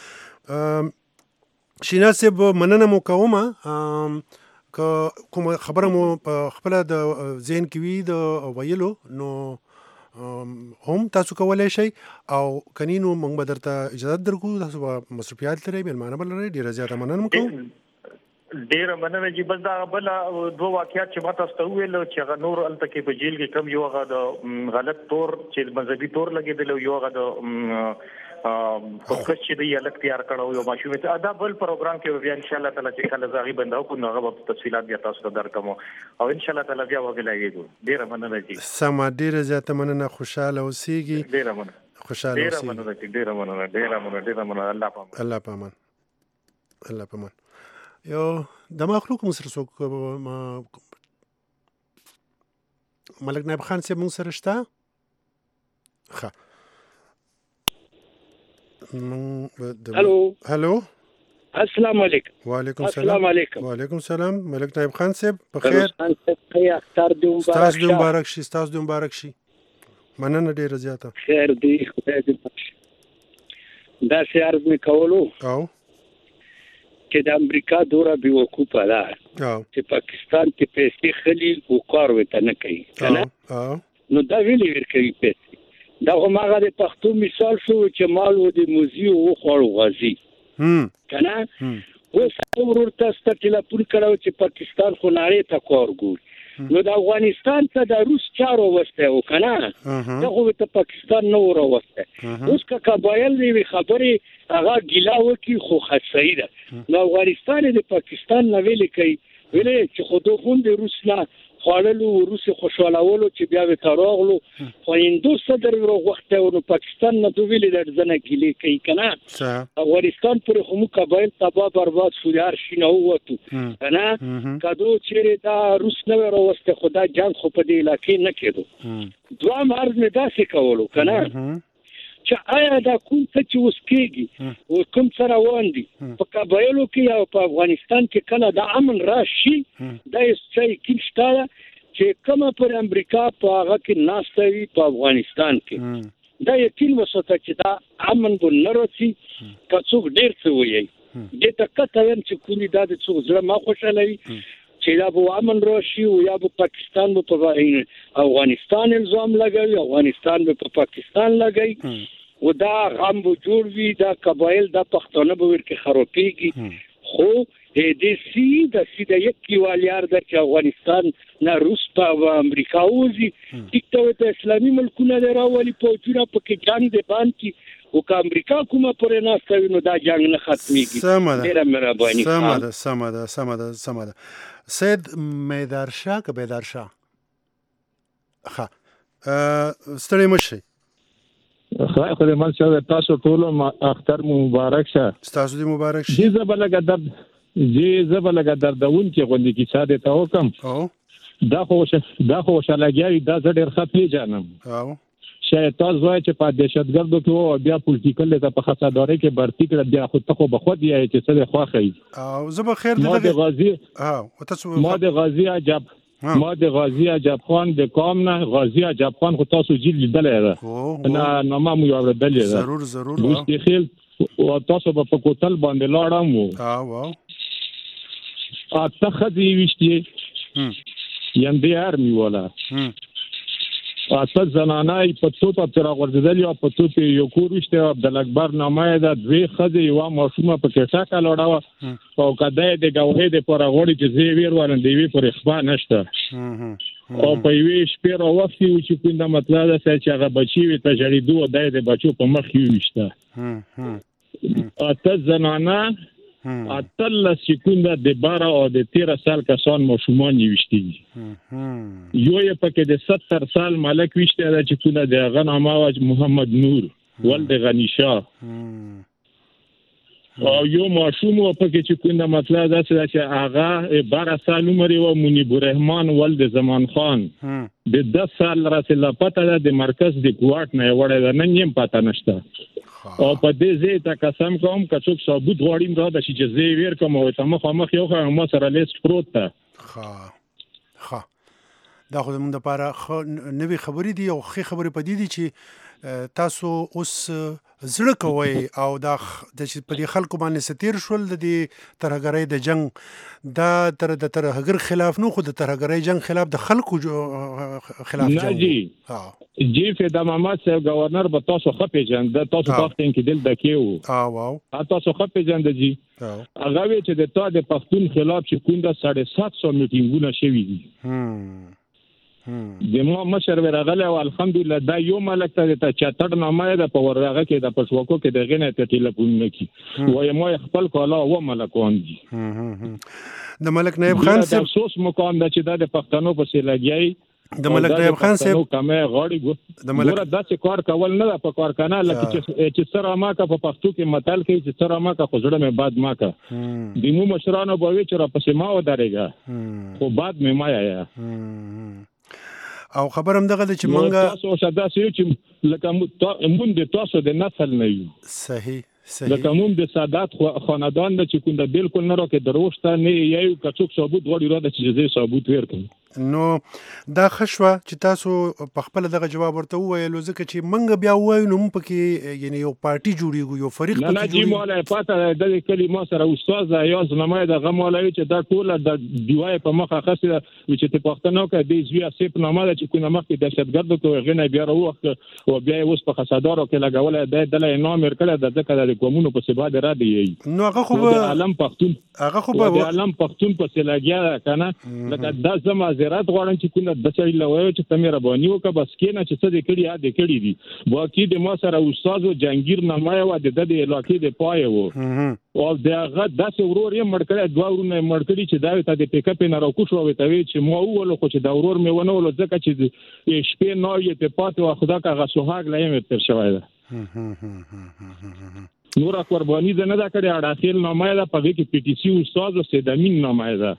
شیناز صاحب مننه مو کومه که کومه خبره مو خپله د ذهن کې وي د ویلو نو هم تاسو کولی شئ او کنی نو موږ به درته اجازت درکو تاسو به مصروفیات لرئ مېلمانه به لرئ ډېره زیاته مننه مو کوو ډېره مننه چې بس دا بله دوه واقعات چې ما تاسو ته وویل چې هغه نور هلته کې په جیل کې کم یو هغه د غلط تور چې مذهبي تور لګېدلی او یو هغه د خودکش چې دی الګ تیار کړو یو ماشوم ته دا بل پروګرام کې بیا ان شاء الله تعالی چې کله زاغي بنداو کو نو هغه تفصيلات بیا تاسو ته درکوم او ان شاء الله تعالی بیا وګلایږو ډیره مننه جی سم ډیره زیاته مننه خوشاله اوسئ ډیره مننه خوشاله اوسئ ډیره مننه ډیره مننه ډیره مننه ډیره مننه الله پامان الله پامان الله پامان یو د مخلوق مصر څوک ملک نایب خان صاحب مون سره شته ښه هلو هلو السلام علیکم وعلیکم السلام السلام علیکم وعلیکم السلام ملک نایب خان صاحب بخیر اختر دې مبارک تاسو دې مبارک شي تاسو دې مبارک شي مننه ډیره زیاته خیر دی خدای دې دا سیار مې کولو او چې د امریکا دوره بي وقوفه ده چې پاکستان کې پیسې خلی او کار وته نه کوي کنه نو دا ویلي ورکوي پیسې دا هغه د پښتو مثال شو چې مال و د موزي او خور غازي هم کنه اوس ورور تاسو ته ټلیفون کړو چې پاکستان خو نړۍ ته کار ګور نو د افغانستان ته د روس چارو وسته او کنه دا خو ته پاکستان نو وروسته اوس کا قبایل دی خبرې هغه ګیلا وکي خو خاصه ده نو افغانستان د پاکستان نه ویل کوي ویل چې خو دوه د روس نه خوړلو روسي خوشالولو چې بیا به تراغلو خو هندو صدر ورو وخت او پاکستان نه دوی لیدل ځنه کلی کوي کنه افغانستان پر هم قبایل تبا برباد شو یار شینه وته کنه کدو چې دا روس نه وروسته خدا جنگ خو په دې علاقې نه کېدو دوه مرز نه داسې کولو کنه چې آیا دا کوم څه چې اوس کېږي او کوم سره وندي په قبایلو کې او په افغانستان کې کله د امن راشي دا یې کې شته چې کومه پر امریکا په هغه کې ناستوي په افغانستان کې دا یقین وساته چې دا امن به نه راځي که څوک ډېر څه وایي دې ته کته ویم چې کومي دا د څوک زړه ما خوشحالوي چې دا به امن راشي او یا به پاکستان به په افغانستان الزام لګوي افغانستان به په پاکستان لګوي او دا غم به جوړ وي دا قبایل دا پښتانه به ورکه خرابېږي خو دې سی د سیده یک کیوالیار د افغانستان نه روس په امریکا وځي ټیکټو ته اسلامي ملکونه راولي په جوړه پکې جنگ دی باندې او که امریکا کومه پرې نه ستوي نو دا جنگ نه ختميږي ډیره مهرباني سمه ده سمه ده سمه ده سمه ده سید میدرشاه که بیدرشاه ښه ستړي مشي خدای خدای مال شه تاسو ټول اختر مبارک شه تاسو دې مبارک شه جی زبلګه درد جی زبلګه دردون کې غوندي کې ساده ته حکم او دا خو دا خو شلګي دا زړه خپل جانم او شاید تاسو وایي چې په دهشتګردو کې بیا پولیټیکل ته په خاصاداري کې برتی کړ بیا خو ته خو بخود یې چې څه خوخی او زه به خیر دې د غازی او تاسو ما د غازی عجب ما د غازی عجب خان د قوم نه غازی عجب خان خو تاسو جیل لیدلې ده نه نو ما مو یو لیدلې ده ضرور ضرور دوی خیل او تاسو په کوتل باندې لاړم وو او واو اته خدي وشتي یندې ارمي ولا اته زنانای په توپه تر غورځدل یا په توپه یو کور وشته عبد الاکبر نامه ده دوی خدي یو ماشومه په کیسه کا لاړه او کده د غوهې د پر غوړي چې زی ویر ورندې وی پر اخبا نشته او په وی شپه را وخت چې کومه مطلب ده چې هغه بچي وي ته جریدو د بچو په مخ یو وشته اته زنانه اتل سکونده د بارا او د تیرہ سال کسان ماشومان نیوشتي یو یې پکې د ستر سال ملک وشته دا چې کومه د غنامه محمد نور ولد غنی شاه او یو ماشوم پکې چې کومه مطلب دا چې هغه بارا سال عمر او منیب الرحمن ولد زمان خان د دس سال راسله پته د مرکز د کوارت نه وړه نن یې پته نشته او په دې ځای ته قسم کوم که څوک ثابت غواړي را د شي چې زی ویر کوم او ته مخ مخ یو خو ما سره لیست پروت ده ها ها دا خو موږ د پاره نوې خبرې دي او خې خبرې پدې دي چې تاسو اوس زړه کوي او دا د په دې خلکو باندې ستیر شول د دې ترهګرۍ د جنگ دا تر د ترهګر خلاف نو خو د ترهګرۍ جنگ خلاف د خلکو خلاف جنگ جی ها جی په محمد صاحب گورنر به تاسو خپې جن د تاسو تاسو کې دل دکیو اه واو تاسو خپې جن د جی هغه وی چې د تا د پښتون خلاف چې کونده ساڑھے سات سو میټینګونه شوي دي هم د مو مشر ورغله او الحمدلله دا یو ملک ته ته چاتړ نامه ده په ورغه کې د پښوکو کې د غنه ته ټلیفون نکي وای مو خپل کاله و ملکون دي د ملک نائب خان صاحب افسوس مقام د چې د پښتنو په سیلګي د ملک نائب خان صاحب کومه غاړي د ملک د څه کار کول نه په کارخانه لکه چې سره ما کا په پښتو کې متل کې چې سره ما کا خزړه مې بعد ما کا د مو مشرانو به وی چې را پسې ما ودارېګا خو بعد مې ما یا او خبرم دغه چې مونږه تاسو شاده سې چې لکه مونږ د تاسو د نسل نه یو صحیح صحیح لکه مونږ د سادات خاندان د چې کوم د بالکل نه راکې دروشته نه یو کڅوک ثابت غوړي را د چې زې ثابت ورکړي نو دا خشوه چې تاسو په خپل دغه جواب ورته وویلو ځکه چې منګ بیا وایو نو پکې یعنی یو پارټي جوړیږي یو فریق پکې نه جی مولا پاته د کلمه سره استاد ایاز نمای د غمولای چې دا ټول د دیوای په مخه خاصه چې ته پښتنو کې د زوی اسیب نامه چې کومه مخ کې دهشتګردو کې غنه بیا وروخت او بیا اوس په خسادارو کې لګول د دله نام ورکړه د ځکه د کومونو په سبا د را دی نو هغه خو د عالم پښتون هغه خو د عالم پښتون په سلاګیا کنه لکه د زما معذرت غواړم چې کومه د سړي لوي چې تمه ربانی وکړه بس کېنه چې څه دې کړی یا دې کړی دي باقي د ما سره استاد جنگیر نامه و د د علاقې د پای وو او دغه داسې ورور یې مړ کړی دوه ورونه مړ کړی چې دا ته د پیک اپ نه راکو شو وي ته چې مو ول خو چې دا ورور مې ونه ول ځکه چې شپې نو یې په پاتې او خدا کا غسوهاګ لایم تر شوی ده نور قرباني ده نه دا کړی اړاخیل نامه ده په کې پی ټی سی استاد او سیدامین نامه ده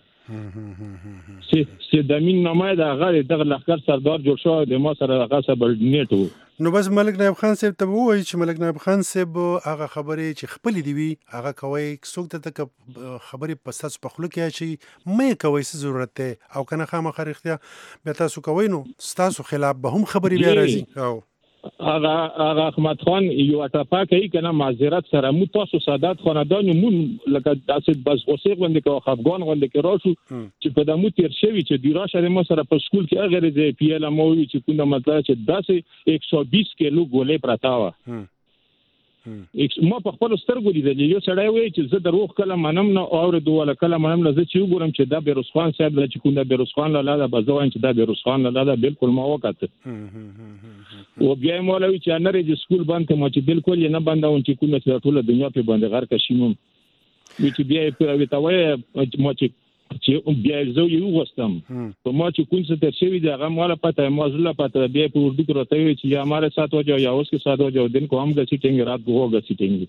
سیدامین نامه ده هغه دغه لخر سردار جوړ شو د ما سره هغه سبورډینیټ وو نو بس ملک نایب خان صاحب ته وایي چې ملک نایب خان صاحب هغه خبرې چې خپلې دی وي هغه کوي څوک ته تک خبرې په تاسو په خلو کې اچي مې کوي څه ضرورت ته او کنه خامخا اختیار به تاسو کوي نو تاسو خلاف به هم خبرې بیا راځي او هغه هغه احمد خان یو اټاپا کوي کنه معذرت سره مو تاسو سادات خاندان مون لکه داسې بس غوسه غوندې کو افغان غوندې کې راشو چې په دمو تیر شوی چې دی راشه د ما سره په سکول کې هغه د پی ال مو چې کومه مطلب چې داسې یک سو بیس کیلو ګولې پراته و ما په خپل سترګو لیدل یو سړی وایي چې زه دروغ کله منم نه اورېدو ولا کله منم نه زه چې وګورم چې دا بیروز خان صاحب چې کوم دا بیروز خان لاله به زه وایم چې دا بیروز خان لاله بالکل ما وکړه او بیا مولوی چې انره د سکول باندې ما چې بالکل نه باندې چې کومه چې ټول دنیا په باندې غر کشیمم چې بیا په ویتاوي ما چې چې بیا زه یو وستم په ما چې کوم څه تر شوی دی هغه مال پته ما زله پته بیا په اردو کې راته وی چې हमारे साथ हो जाओ या उसके साथ हो जाओ दिन को हम घसीटेंगे रात को वो घसीटेंगे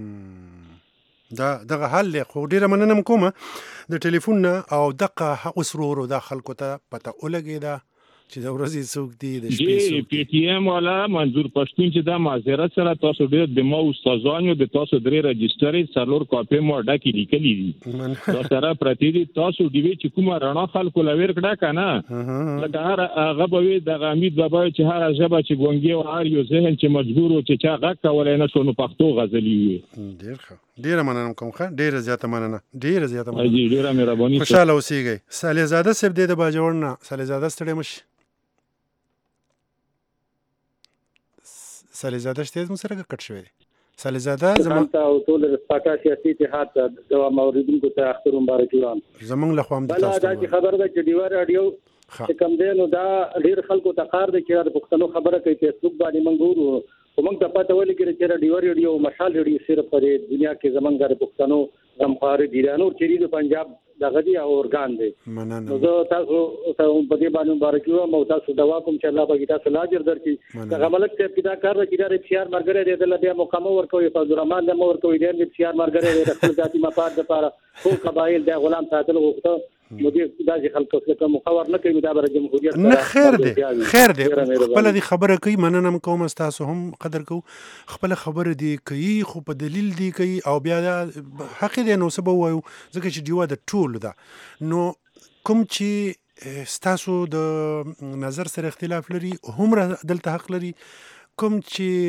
دا دغه حل خو ډیره مننه کومه د ټلیفون او دغه اوسرورو د خلکو ته پته ولګی دا چې د ورځې څوک دی د شپې څوک دی پی ټی ایم والا منظور پښتون چې دا معذرت سره تاسو ډېر د مو استادانو د تاسو درې رجسترې څلور کاپي مو ډاکې لیکلي دي دا سره پرتی دي تاسو دی چې کومه رڼا خلکو لویر کړه کنه لکه هر هغه به د غامید بابا چې هر ژبه چې ګونګي او هر یو ذهن چې مجبور او چې چا غږ کولای نه شو نو پښتو غزلی وي ډېر ښه ډیره مننه کوم ښه ډیره زیاته مننه ډیره زیاته مننه ډیره مهرباني خوشاله اوسئ صالح زاده صاحب د باجوړ نه صالح زاده ستړي مشي صالح زاده شته مو سره کټ شوی صالح زاده زمون ته او ټول سپاکا سیاسي اتحاد د موریدونکو ته اختر مبارک وان زمون له خوام د تاسو دا خبر ده چې دیوار رادیو چې کم دی نو دا ډیر خلکو ته کار دی چې د پښتنو خبره کوي فیسبوک باندې منګورو ومنګ ته پته ولګي چې دیوار رادیو مشال رادیو صرف په دنیا کې زمونږ د پښتنو غمخوار دي نو چې د پنجاب دغه دی او ارګان دی مننه نو تاسو ته په دې باندې مبارک یم او تاسو دوا کوم چې الله به تاسو لاجر درکړي هغه ملک ته ابتدا کار چې دا اختیار مرګره دی د بیا مقام ورکوي په درمان د مور کوي د اختیار مرګره دی د خپل ذاتي مفاد لپاره ټول قبایل د غلام ساتل غوښته نو دې داسې خلکو څخه مخاور نه کوي دا بر جمهوریت نه خیر دی خیر دی خپل دي خبره کوي مننه کوم تاسو هم قدر کو خپل خبره دی کوي خو په دلیل دی کوي او بیا حق دی نو سبا وایو ځکه چې دیوا د ټول ده نو کوم چې ستاسو د نظر سره اختلاف لري هم دلته حق لري کوم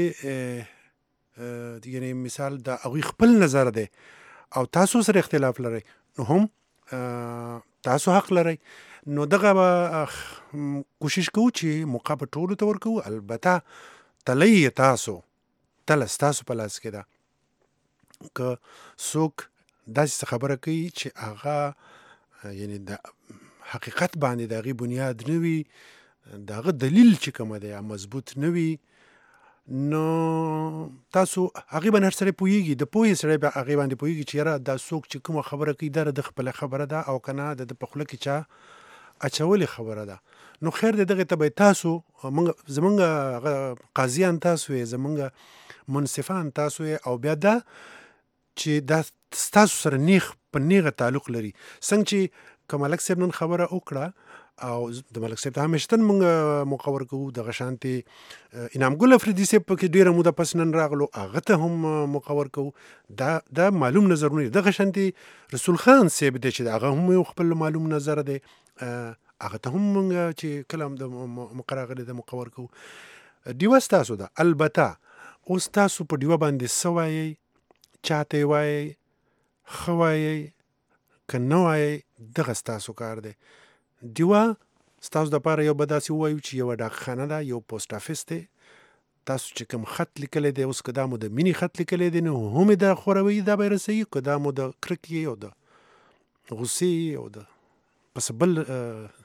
چې یعنی مثال د هغوی خپل نظر دی او تاسو سره اختلاف لري نو هم تاسو حق لري نو دغه کوشش کوو چې موقع په ټولو ته ورکوو البته تلی تاسو تله ستاسو په لاس کې ده که څوک داسې خبره کوي چې هغه یعنی د حقیقت باندې د هغې بنیاد نه وي د هغه دلیل چې کومه دی مضبوط نه وي نو تاسو هغې باندې هر سړی پوهېږي د پوهې سړی به هغې باندې پوهېږي چې یاره دا څوک چې کومه خبره کوي دا د خپله خبره ده او که نه د د په خوله کې چا اچولې خبره ده نو خیر دی دغې ته به تاسو زمونږ هغه قاضیان تاسو یې زمونږ منصفان تاسو یې او بیا دا چې دا ستاسو سره نیغ په نیغه تعلق لري څنګه چې که ملک صاحب نن خبره وکړه او د ملک صاحب ته همیشتن موږ مقور کوو دغه شانتې انعام ګل افریدي صاحب پکې ډېره موده پس نن راغلو هغه ته هم مقور کوو دا دا معلوم نظرونه دي دغه شانتې رسول خان صاحب دی چې هغه هم یو خپل معلوم نظر دی هغه ته هم موږ چې کله هم د مقر راغلی د مقور کوو ډیوه ستاسو ده البته اوس تاسو په ډیوه باندې څه وایئ چاته یې وایئ ښه وایئ که نه وایئ دغه ستاسو کار دی دیوه ستاسو دپاره یو به داسې ووایو چې یوه ډاکخانه ده یو پوسټ افیس دی تاسو چې کوم خط لیکلی دی اوس که دا مو د مینې خط لیکلی دی نو هم یې دا خوروي دا به یې رسوي که دا مو د کرکې او د غصې او د پس بل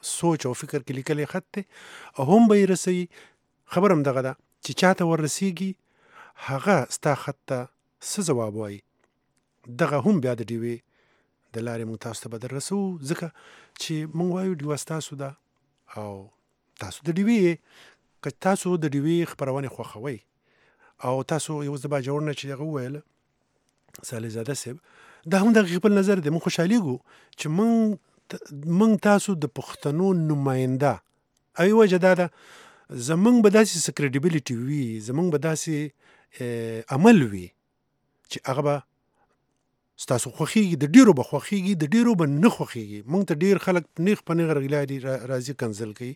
سوچ او فکر کې لیکلی خط دی او هم به یې رسوي. خبر هم دغه ده چې چاته وررسیږي هغه ستا خط ته څه ځواب وایي. دغه هم بیا د ډیوې د لارې موږ تاسو ته به در رسوو، ځکه چې موږ وایو ډیوه ستاسو ده او تاسو د ډیوې. که تاسو د ډیوې خپرونې خوښوئ او تاسو یو ځل باجوړ نه چې هغه وویل صالح زاده صاحب، دا هم د خپل نظر دی. موږ خوشحالېږو چې موږ موږ تاسو د پښتنو نماینده او یوه وجه دا ده زمونږ به داسې څه کریډیبلیټي وي، زمونږ به داسې عمل وي چې هغه به ستاسو خوښېږي، د ډېرو به خوښېږي، د ډېرو به نه خوښېږي. موږ ته ډېر خلک نیغ په نیغ رغلاري راځي کنزل کوي،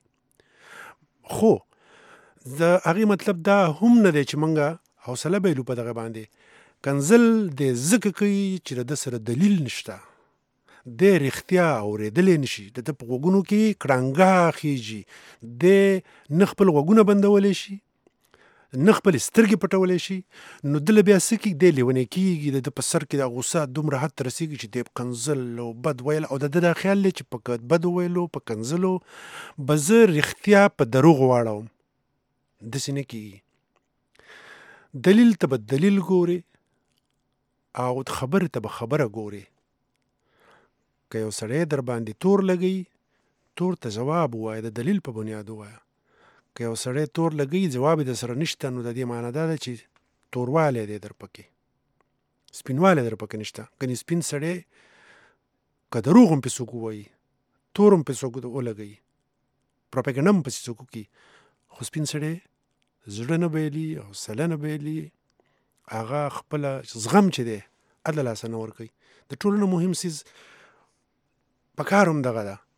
خو د هغې مطلب دا هم نه دی چې موږ حوصله بایلو په دغه باندې. کنزل د ځکه کوي چې د ده سره دلیل نشته، دی رښتیا اورېدلی نشي، د ده په غوږونو کې کړانګه خیږي، دی نه خپل غوږونه بندولی شي نه خپل سترګې پټولی شي. نو دله بیا څه کېږي، دی لیونی کېږي، د ده په سر کې د غوسه دومره حد ته رسېږي چې دی کنزل او بد ویل، او د ده دا خیال دی چې په بد ویلو په کنزلو به زه رښتیا په دروغ واړوم. داسې نه کېږي. دلیل ته به دلیل ګورې او خبرې ته به خبره ګورې. که یو سړی در باندې تور لګوي، تور ته جواب ووایه، د دلیل په بنیاد ووایه. که یو سړی تور لګوي جواب یې در سره نشته، نو د دې معنا دا ده چې توروالی دی در پکې، سپینوالی در پکې نشته. کنې سپین سړی که دروغ هم پې څوک ووایي، تور هم پې څوک ولګوي، پروپیګنډه هم پسې څوک وکړي، خو سپین سړی زړه نه بایلي، حوصله نه بایلي، هغه خپله زغم چې دی هله لاسه نه ورکوي. د ټولو نه مهم څیز په کار هم دغه ده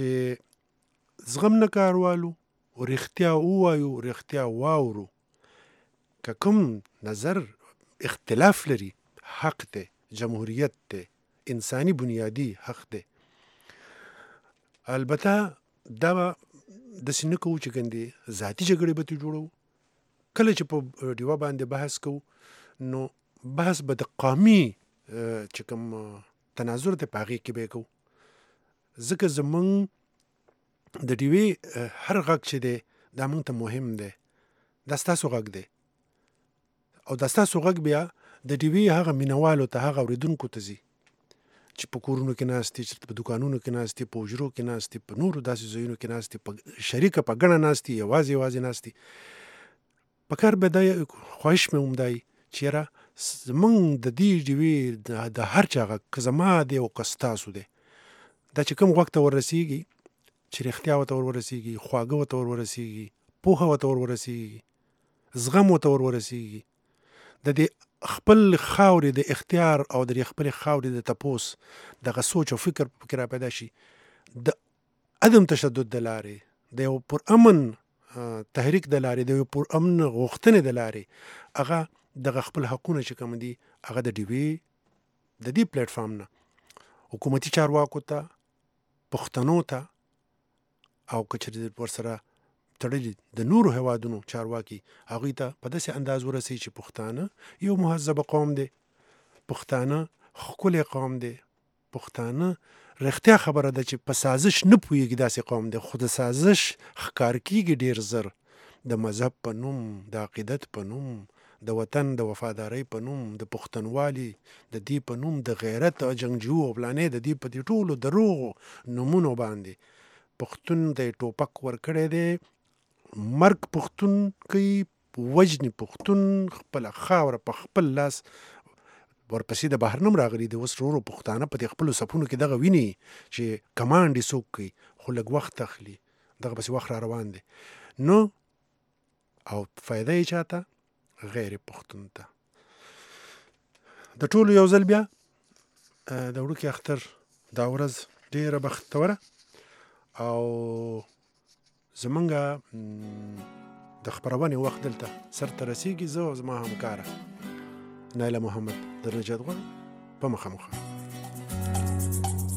چې زغم نه کار والو، رښتیا ووایو، رښتیا واورو. که کوم نظر اختلاف لري حق دی، جمهوریت دی، انساني بنیادی حق دی. البته دا به داسې نه کوو چې ګندې ذاتي جګړې به ترې جوړوو. کله چې په ډیوه باندې بحث کوو نو بحث به د قومي چې کوم تناظر دی په هغې کې به یې کوو، ځکه زمونږ د ډیوې هر غږ چې دی دا موږ ته مهم دی. دا ستاسو غږ دی او دا ستاسو غږ بیا د ډیوې هغه مینوالو ته، هغه اورېدونکو ته ځي چې په کورونو کې ناست دي، چې په دوکانونو کې ناست دي، په حجرو کې ناست دي، په نورو داسې ځایونو کې ناست دي، په شریکه په ګڼه ناست دي، یوازې یوازې ناست دي. په کار به دا خواهش مې هم دی چې یاره زمونږ د دې ډیوې د هر چا غږ که زما دی او که ستاسو دی، دا چې کوم غوږ ته وررسېږي چې رښتیا ورته ور ورسېږي، خواږه ورته ور ورسېږي، پوهه ورته ور ورسېږي، زغم ورته ور ورسېږي، د دې خپل خاورې د اختیار او د دې خپلې خاورې د تپوس دغه سوچ او فکر پکې را پیدا شي، د عدم تشدد د لارې، د یو پرامن تحریک د لارې، د یو پرامن غوښتنې د لارې، هغه دغه خپل حقونه چې کوم دي هغه د ډیوې د دې پلیټفارم نه حکومتي چارواکو ته، پښتنو ته، او که چېرې ورسره تړلي د نورو هیوادونو چارواکي هغوی ته په داسې انداز ورسوي چې پښتانه یو مهذبه قوم دی، پښتانه ښکلی قوم دی، پښتانه رښتیا خبره ده چې په سازش نه پوهېږي داسې قوم دی، خو د سازش ښکار کېږي ډېر زر، د مذهب په نوم، د عقیدت په نوم، د وطن د وفادارۍ په نوم، د پښتونوالي د دې په نوم، د غیرت او جنګجو او فلانې د دې په دې ټولو دروغو نومونو باندې پښتون د ټوپک ورکړی دی، مرګ پښتون کوي، وجنې پښتون خپله خاوره په خپل لاس، ورپسې د بهر نه هم راغلي دي. اوس ورو پښتانه په دې خپلو صفونو کې دغه ویني چې کمانډ یې څوک کوي، خو لږ وخت اخلي، دغه پسې وخت را روان دی. نو او فایده یې چاته؟ غیر پښتون ته. د ټولو یو ځل بیا د وړوکي اختر دا ورځ ډېره بختوره او زمونږ د خپرونې وخت دلته سرته رسیږي. زه او زما همکاره نایله محمد در نجات غواړم په مخه مخه.